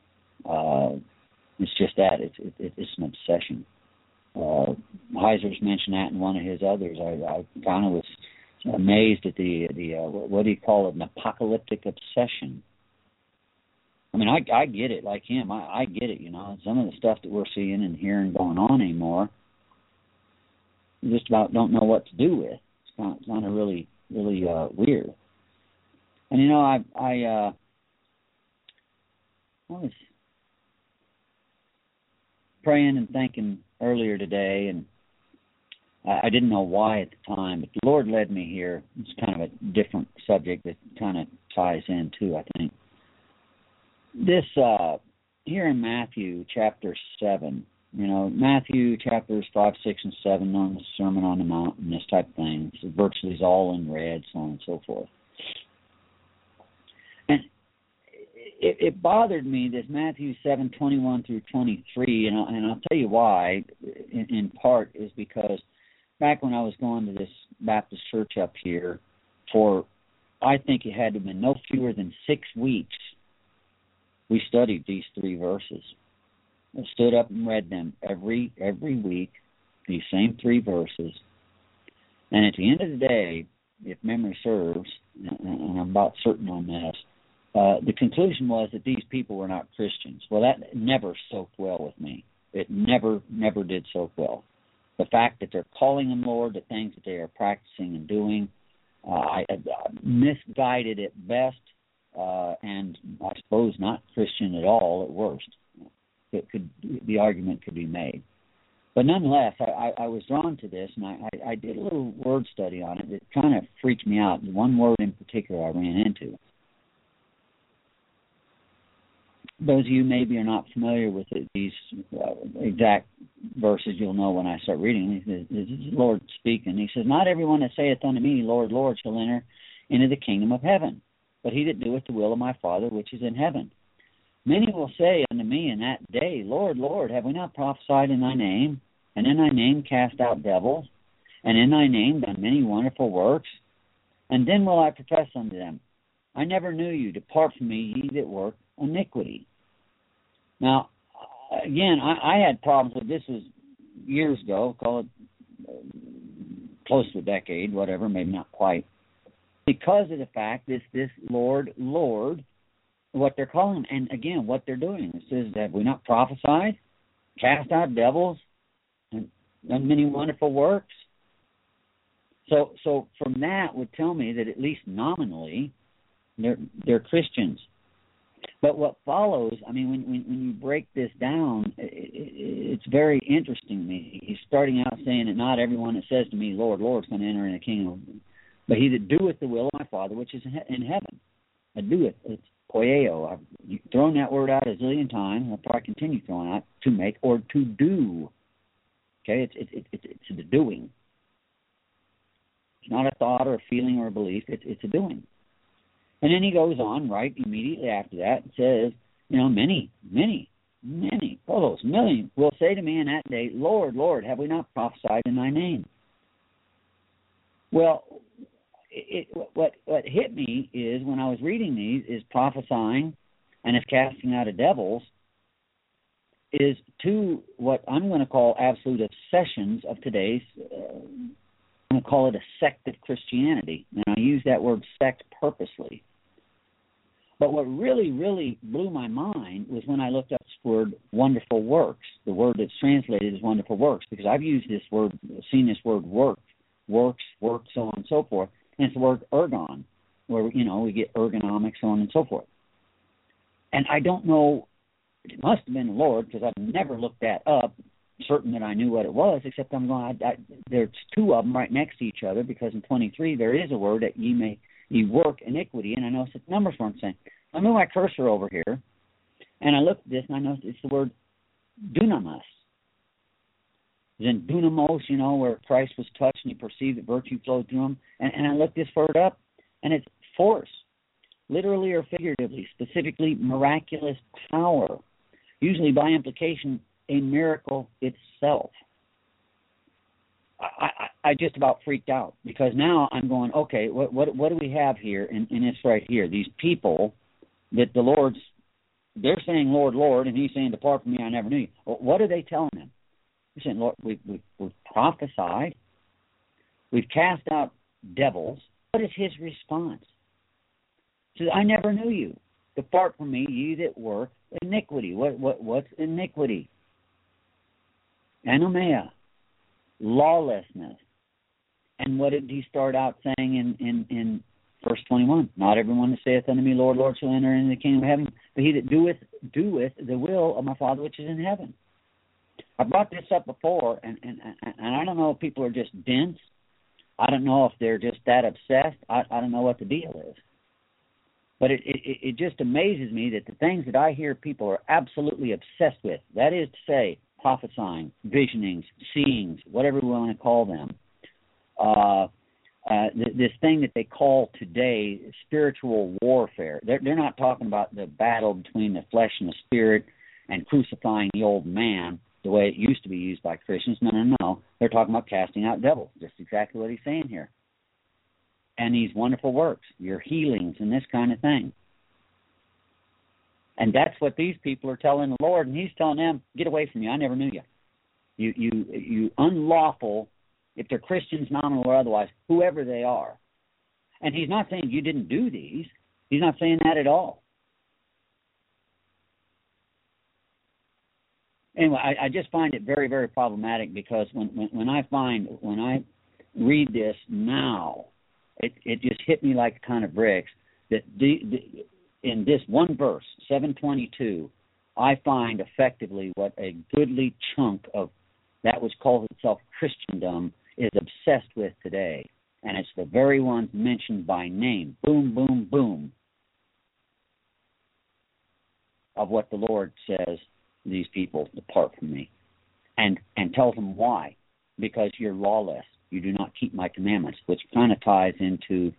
it's just that. It's an obsession. Heiser's mentioned that in one of his others. I kind of was amazed at the what do you call it, an apocalyptic obsession. I mean, I get it, like him. I get it, you know. Some of the stuff that we're seeing and hearing going on anymore, we just about don't know what to do with. It's kind of really weird. And, you know, I was praying and thinking earlier today, and I didn't know why at the time, but the Lord led me here. It's kind of a different subject that kind of ties in, too, I think. This, here in Matthew chapter 7, you know, Matthew chapters 5, 6, and 7 on the Sermon on the Mount and this type of thing. So virtually is all in red, so on and so forth. And it bothered me, this Matthew 7, 21 through 23, and I'll tell you why, in part, is because back when I was going to this Baptist church up here for, I think it had to have been no fewer than 6 weeks, we studied these 3 verses. I stood up and read them every week, these same 3 verses. And at the end of the day, if memory serves, and I'm about certain on this, the conclusion was that these people were not Christians. Well, that never soaked well with me. It never did soak well. The fact that they're calling them Lord, the things that they are practicing and doing, I misguided at best, and I suppose not Christian at all at worst. The argument could be made. But nonetheless, I was drawn to this, and I did a little word study on it. It kind of freaked me out. One word in particular I ran into. Those of you maybe are not familiar with these exact verses, you'll know when I start reading. This is the Lord speaking. He says, "Not everyone that saith unto me, Lord, Lord, shall enter into the kingdom of heaven, but he that doeth the will of my Father which is in heaven. Many will say unto me in that day, Lord, Lord, have we not prophesied in thy name, and in thy name cast out devils, and in thy name done many wonderful works? And then will I profess unto them, I never knew you. Depart from me, ye that work iniquity." Now, again, I had problems with this. Was years ago, call it close to a decade, whatever, maybe not quite, because of the fact this Lord, Lord, what they're calling, and again, what they're doing. It says, have we not prophesied, cast out devils, and done many wonderful works? So from that would tell me that at least nominally they're Christians. But what follows, I mean, when you break this down, it's very interesting to me. He's starting out saying that not everyone that says to me, Lord, Lord, is going to enter in the kingdom, but he that doeth the will of my Father which is in heaven. I do it. It's poieo. I've thrown that word out a zillion times. I'll probably continue throwing out to make or to do. Okay, it's the doing. It's not a thought or a feeling or a belief. It's a doing. And then he goes on right immediately after that and says, you know, many, those millions will say to me in that day, Lord, Lord, have we not prophesied in thy name? Well, what hit me is when I was reading these is prophesying and is casting out of devils is two what I'm going to call absolute obsessions of today's, I'm going to call it a sect of Christianity. And I use that word sect purposely. But what really, really blew my mind was when I looked up word, wonderful works, the word that's translated as wonderful works, because I've used this word, seen this word work, works, work, so on and so forth, and it's the word ergon, where, we get ergonomics, so on and so forth. And I don't know, it must have been the Lord, because I've never looked that up, certain that I knew what it was, except I'm going, there's two of them right next to each other, because in 23 there is a word that ye work iniquity, and I noticed the numbers weren't saying. I move my cursor over here, and I looked at this, and I noticed it's the word dunamis. Then dunamos, where Christ was touched and he perceived that virtue flowed through him. And I looked this word up, and it's force, literally or figuratively, specifically miraculous power, usually by implication a miracle itself. I just about freaked out, because now I'm going, okay, what do we have here in this right here? These people that the Lord's, they're saying, Lord, Lord, and he's saying, depart from me, I never knew you. Well, what are they telling him? They're saying, Lord, we've prophesied, we've cast out devils. What is his response? He says, I never knew you. Depart from me, ye that work iniquity. What's iniquity? Anomia, lawlessness. And what did he start out saying in verse 21? Not everyone that saith unto me, Lord, Lord, shall enter into the kingdom of heaven, but he that doeth the will of my Father which is in heaven. I brought this up before, and I don't know if people are just dense. I don't know if they're just that obsessed. I don't know what the deal is. But it just amazes me that the things that I hear people are absolutely obsessed with, that is to say, prophesying, visionings, seeings, whatever we want to call them, this thing that they call today spiritual warfare. They're not talking about the battle between the flesh and the spirit and crucifying the old man the way it used to be used by Christians. No. They're talking about casting out devils, just exactly what he's saying here. And these wonderful works, your healings and this kind of thing. And that's what these people are telling the Lord, and he's telling them, get away from me, I never knew you. You unlawful, if they're Christians, nominal or otherwise, whoever they are. And he's not saying you didn't do these. He's not saying that at all. Anyway, I just find it very, very problematic, because when I read this now, it just hit me like a ton of bricks that in this one verse, 7:22, I find effectively what a goodly chunk of that which calls itself Christendom is obsessed with today. And it's the very ones mentioned by name, boom, boom, boom, of what the Lord says, these people, depart from me. And tells them why. Because you're lawless. You do not keep my commandments, which kind of ties into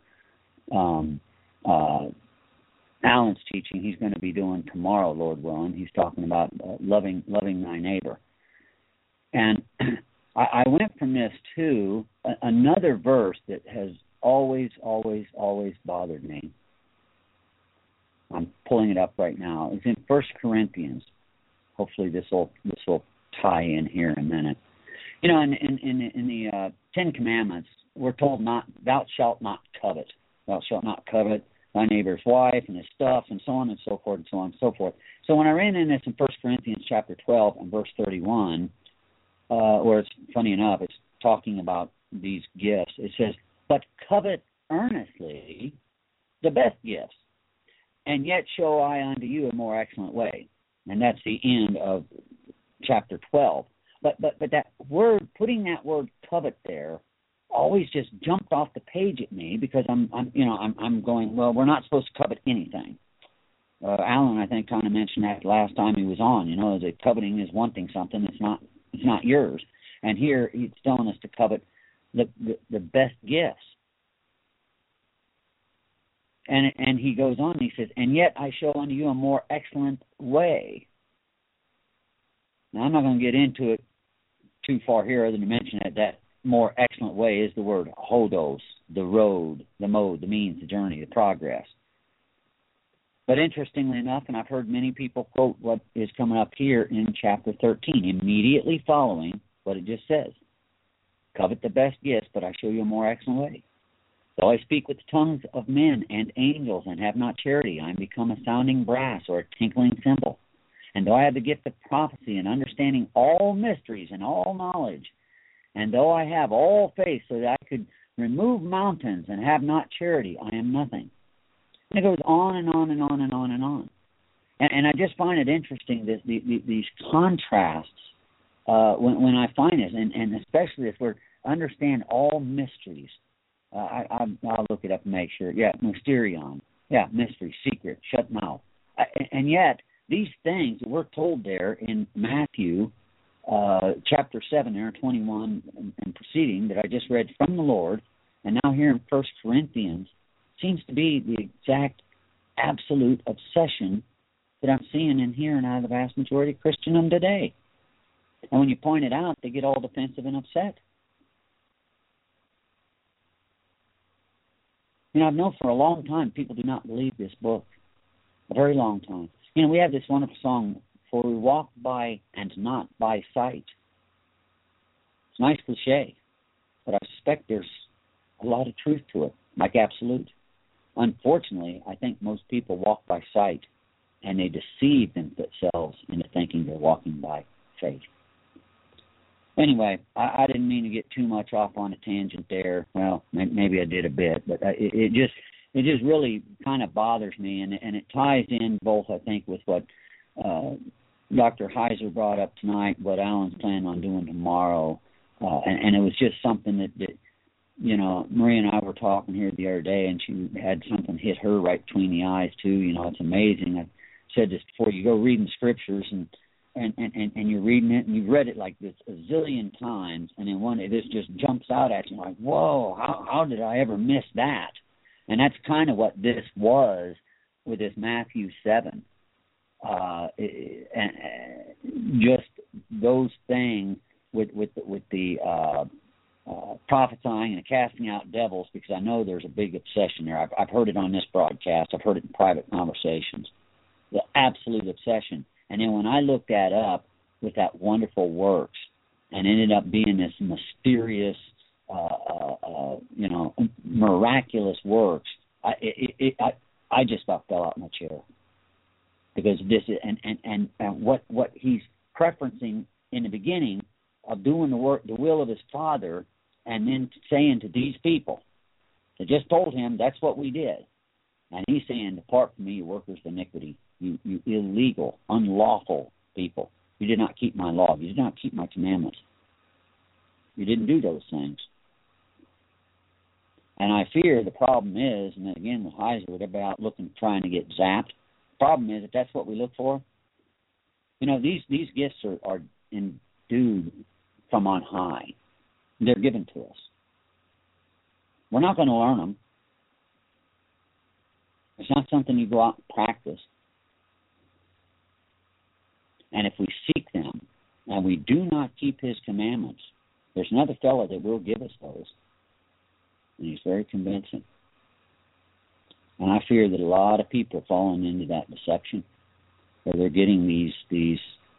Alan's teaching he's going to be doing tomorrow, Lord willing. He's talking about loving thy neighbor. And I went from this to another verse that has always bothered me. I'm pulling it up right now. It's in 1 Corinthians. Hopefully this will tie in here in a minute. In the Ten Commandments, we're told thou shalt not covet. Thou shalt not covet thy neighbor's wife and his stuff, and so on and so forth, and so on and so forth. So when I ran in this in 1 Corinthians chapter 12 and verse 31, where it's funny enough, it's talking about these gifts. It says, but covet earnestly the best gifts, and yet show I unto you a more excellent way. And that's the end of chapter 12. But that word, putting that word covet there, always just jumped off the page at me, because I'm going, well, we're not supposed to covet anything. Alan, I think, kind of mentioned that last time he was on. That coveting is wanting something it's not yours. And here he's telling us to covet the best gifts. And he goes on and he says, and yet I show unto you a more excellent way. Now, I'm not going to get into it too far here other than to mention that more excellent way is the word hodos, the road, the mode, the means, the journey, the progress. But interestingly enough, and I've heard many people quote what is coming up here in chapter 13, immediately following what it just says. Covet the best gifts, but I show you a more excellent way. Though I speak with the tongues of men and angels and have not charity, I am become a sounding brass or a tinkling cymbal. And though I have the gift of prophecy and understanding all mysteries and all knowledge, and though I have all faith so that I could remove mountains and have not charity, I am nothing. And it goes on and on and on and on and on. And I just find it interesting, these contrasts, when I find it, and especially if we understand all mysteries. I'll look it up and make sure. Yeah, mysterion. Yeah, mystery, secret, shut mouth. And yet, these things that we're told there in Matthew chapter 7, there, 21 and preceding, that I just read from the Lord, and now here in 1 Corinthians, seems to be the exact absolute obsession that I'm seeing and hearing out of the vast majority of Christendom today. And when you point it out, they get all defensive and upset. You know, I've known for a long time people do not believe this book. A very long time. You know, we have this wonderful song, "For we walk by and not by sight." It's a nice cliche, but I suspect there's a lot of truth to it, like absolute. Unfortunately, I think most people walk by sight, and they deceive themselves into thinking they're walking by faith. Anyway, I didn't mean to get too much off on a tangent there. Well, maybe I did a bit, but it just really kind of bothers me, and it ties in both, I think, with what Dr. Heiser brought up tonight, what Alan's planning on doing tomorrow, and it was just something that you know, Maria and I were talking here the other day, and she had something hit her right between the eyes too. You know, it's amazing. I said this before. You go reading scriptures, and you're reading it, and you've read it like this a zillion times, and then one day this just jumps out at you, like, whoa, how did I ever miss that? And that's kind of what this was with this Matthew 7. Just those things with the prophesying and casting out devils, because I know there's a big obsession there. I've heard it on this broadcast. I've heard it in private conversations. The absolute obsession. And then when I looked that up with that wonderful works, and ended up being this mysterious, miraculous works, I just about fell out of my chair, because this is and what he's preferencing in the beginning of doing the work, the will of his Father, and then saying to these people, they just told him that's what we did, and he's saying, "Depart from me, you workers of iniquity, you illegal, unlawful people. You did not keep my law. You did not keep my commandments. You didn't do those things." And I fear the problem is, and then again with Heiser, about trying to get zapped. The problem is that that's what we look for. You know, these gifts are endued from on high. They're given to us. We're not going to learn them. It's not something you go out and practice. And if we seek them and we do not keep his commandments, there's another fellow that will give us those. And he's very convincing. And I fear that a lot of people are falling into that deception, where they're getting these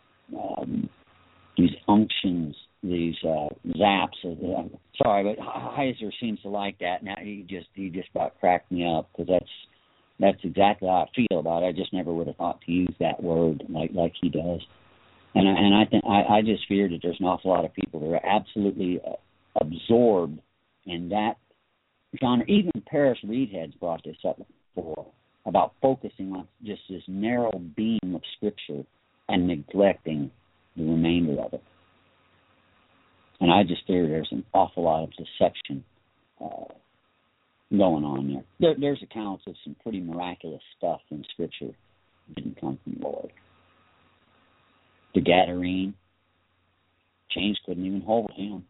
unctions, these zaps. Sorry, but Heiser seems to like that. Now he just about cracked me up, because that's exactly how I feel about it. I just never would have thought to use that word like he does. And I think I just fear that there's an awful lot of people that are absolutely absorbed in that genre. Even Paris Reedhead's brought this up before, about focusing on just this narrow beam of Scripture and neglecting the remainder of it. And I just fear there's an awful lot of deception going on there. There's accounts of some pretty miraculous stuff in Scripture that didn't come from the Lord. The Gadarene, chains couldn't even hold him.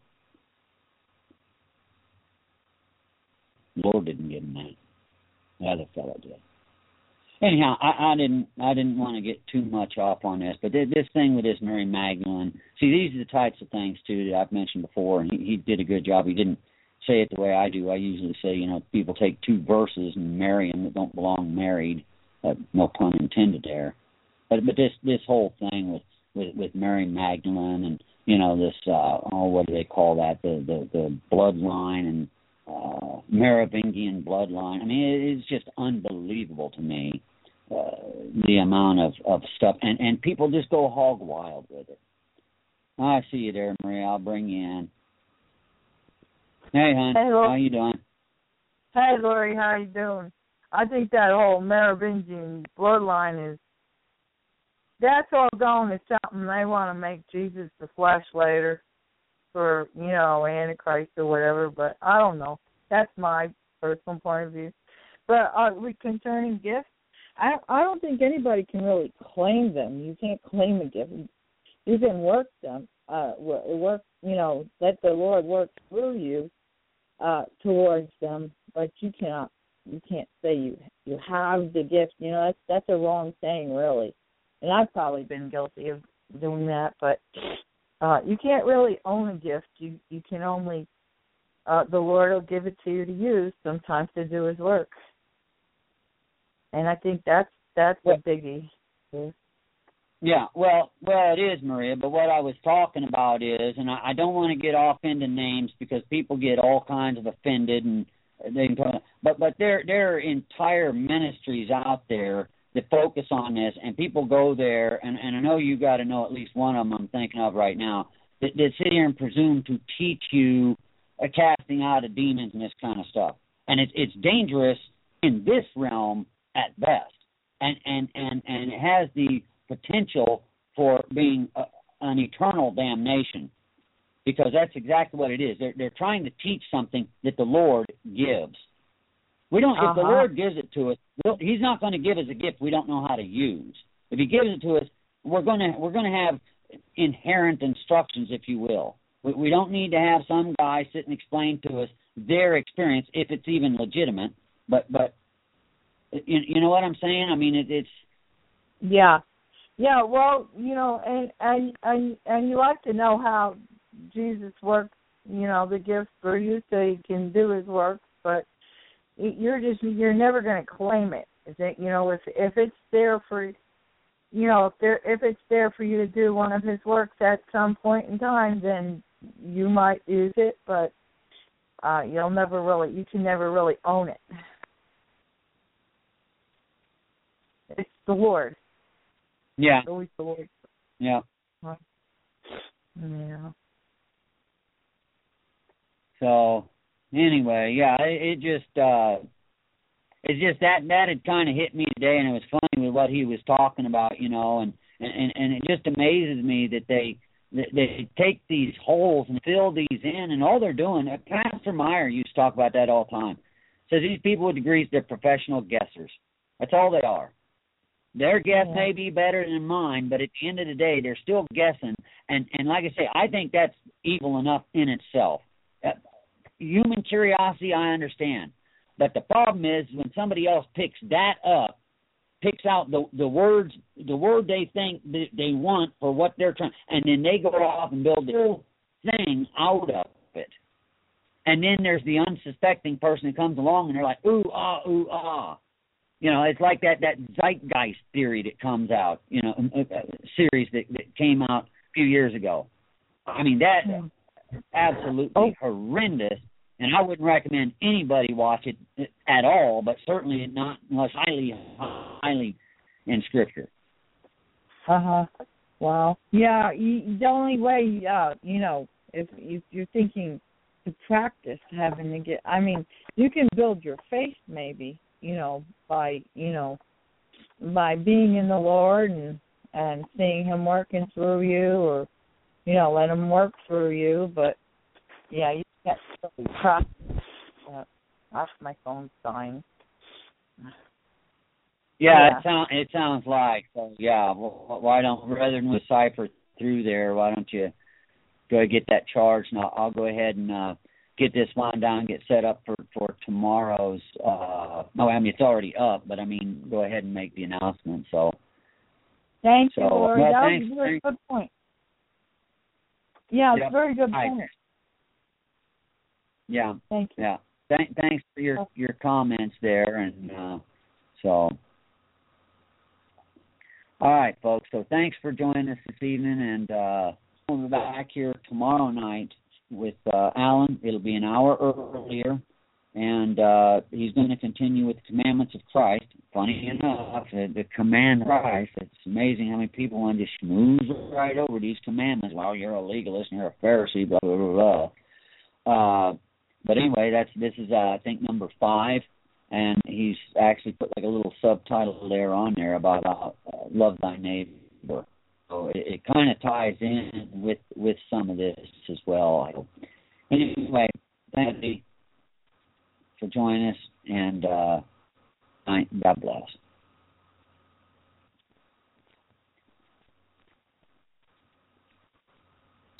The Lord didn't give him that. The other fellow did. Anyhow, I didn't want to get too much off on this, but this thing with this Mary Magdalene, see, these are the types of things, too, that I've mentioned before, and he did a good job. He didn't say it the way I do. I usually say, people take two verses and marry them that don't belong married. No pun intended there. But this whole thing with Mary Magdalene and, this, what do they call that, the bloodline and Merovingian bloodline. I mean, it's just unbelievable to me the amount of stuff, and people just go hog wild with it. I see you there, Maria. I'll bring you in. Hey, hon. Hey, how you doing? Hey, Lori, how you doing? I think that whole Merovingian bloodline that's all going to something. They want to make Jesus the flesh later for, Antichrist or whatever, but I don't know. That's my personal point of view. But concerning gifts, I don't think anybody can really claim them. You can't claim a gift. You can work them, let the Lord work through you towards them, but you can't say you have the gift. That's a wrong saying, really. And I've probably been guilty of doing that, but you can't really own a gift. You can only, the Lord will give it to you to use sometimes to do His work. And I think that's a biggie. Yeah, well, it is, Maria, but what I was talking about is, and I don't want to get off into names because people get all kinds of offended, and they can talk, but there are entire ministries out there that focus on this, and people go there, and I know you got to know at least one of them I'm thinking of right now, that sit here and presume to teach you casting out of demons and this kind of stuff. And it's dangerous in this realm at best, and it has the potential for being an eternal damnation, because that's exactly what it is. They're trying to teach something that the Lord gives. We don't. If the Lord gives it to us, He's not going to give us a gift we don't know how to use. If He gives it to us, we're going to have inherent instructions, if you will. We don't need to have some guy sit and explain to us their experience, if it's even legitimate. But you know what I'm saying? I mean, it's. Yeah. Yeah, well, and you like to know how Jesus works, the gifts for you so He can do His work, but you're never going to claim it. If it's there for, if it's there for you to do one of His works at some point in time, then you might use it, but you can never really own it. It's the Lord. Yeah. Always the Lord. Yeah. Yeah. So anyway, yeah, it's just that had kind of hit me today, and it was funny with what he was talking about, and it just amazes me that they take these holes and fill these in, and all they're doing. Pastor Meyer used to talk about that all the time. Says these people with degrees, they're professional guessers. That's all they are. Their guess may be better than mine, but at the end of the day, they're still guessing. And like I say, I think that's evil enough in itself. Human curiosity, I understand. But the problem is when somebody else picks that up, picks out the word they think that they want for what they're trying, and then they go off and build the whole thing out of it. And then there's the unsuspecting person that comes along, and they're like, ooh, ah. It's like that zeitgeist theory that comes out, a series that came out a few years ago. I mean, that's absolutely horrendous, and I wouldn't recommend anybody watch it at all, but certainly not unless highly in Scripture. Wow. Yeah, the only way, if you're thinking to practice having to get, you can build your faith maybe, by being in the Lord and seeing Him working through you, or, let Him work through you. But, yeah, you can't really practice. My phone's dying. Yeah, it sounds like. So, yeah, well, why don't, rather than decipher through there, why don't you go ahead and get that charged, and I'll go ahead and get this one down, get set up for tomorrow's. It's already up, but go ahead and make the announcement. So. Thank you, Lori. That was a very good point. Yeah, it's a very good point. Yeah. Thank you. Yeah. Thanks for your comments there, and so. All right, folks. So thanks for joining us this evening, and we'll be back here tomorrow night with Alan. It'll be an hour earlier, and he's going to continue with the commandments of Christ. Funny enough, the command of Christ, it's amazing how many people want to just schmooze right over these commandments. Well, you're a legalist and you're a Pharisee, blah, blah, blah, blah. But anyway, this is, I think, number 5, and he's actually put like a little subtitle there on there about love thy neighbor. So it kind of ties in with some of this as well, I hope. Anyway, thank you for joining us, and God bless.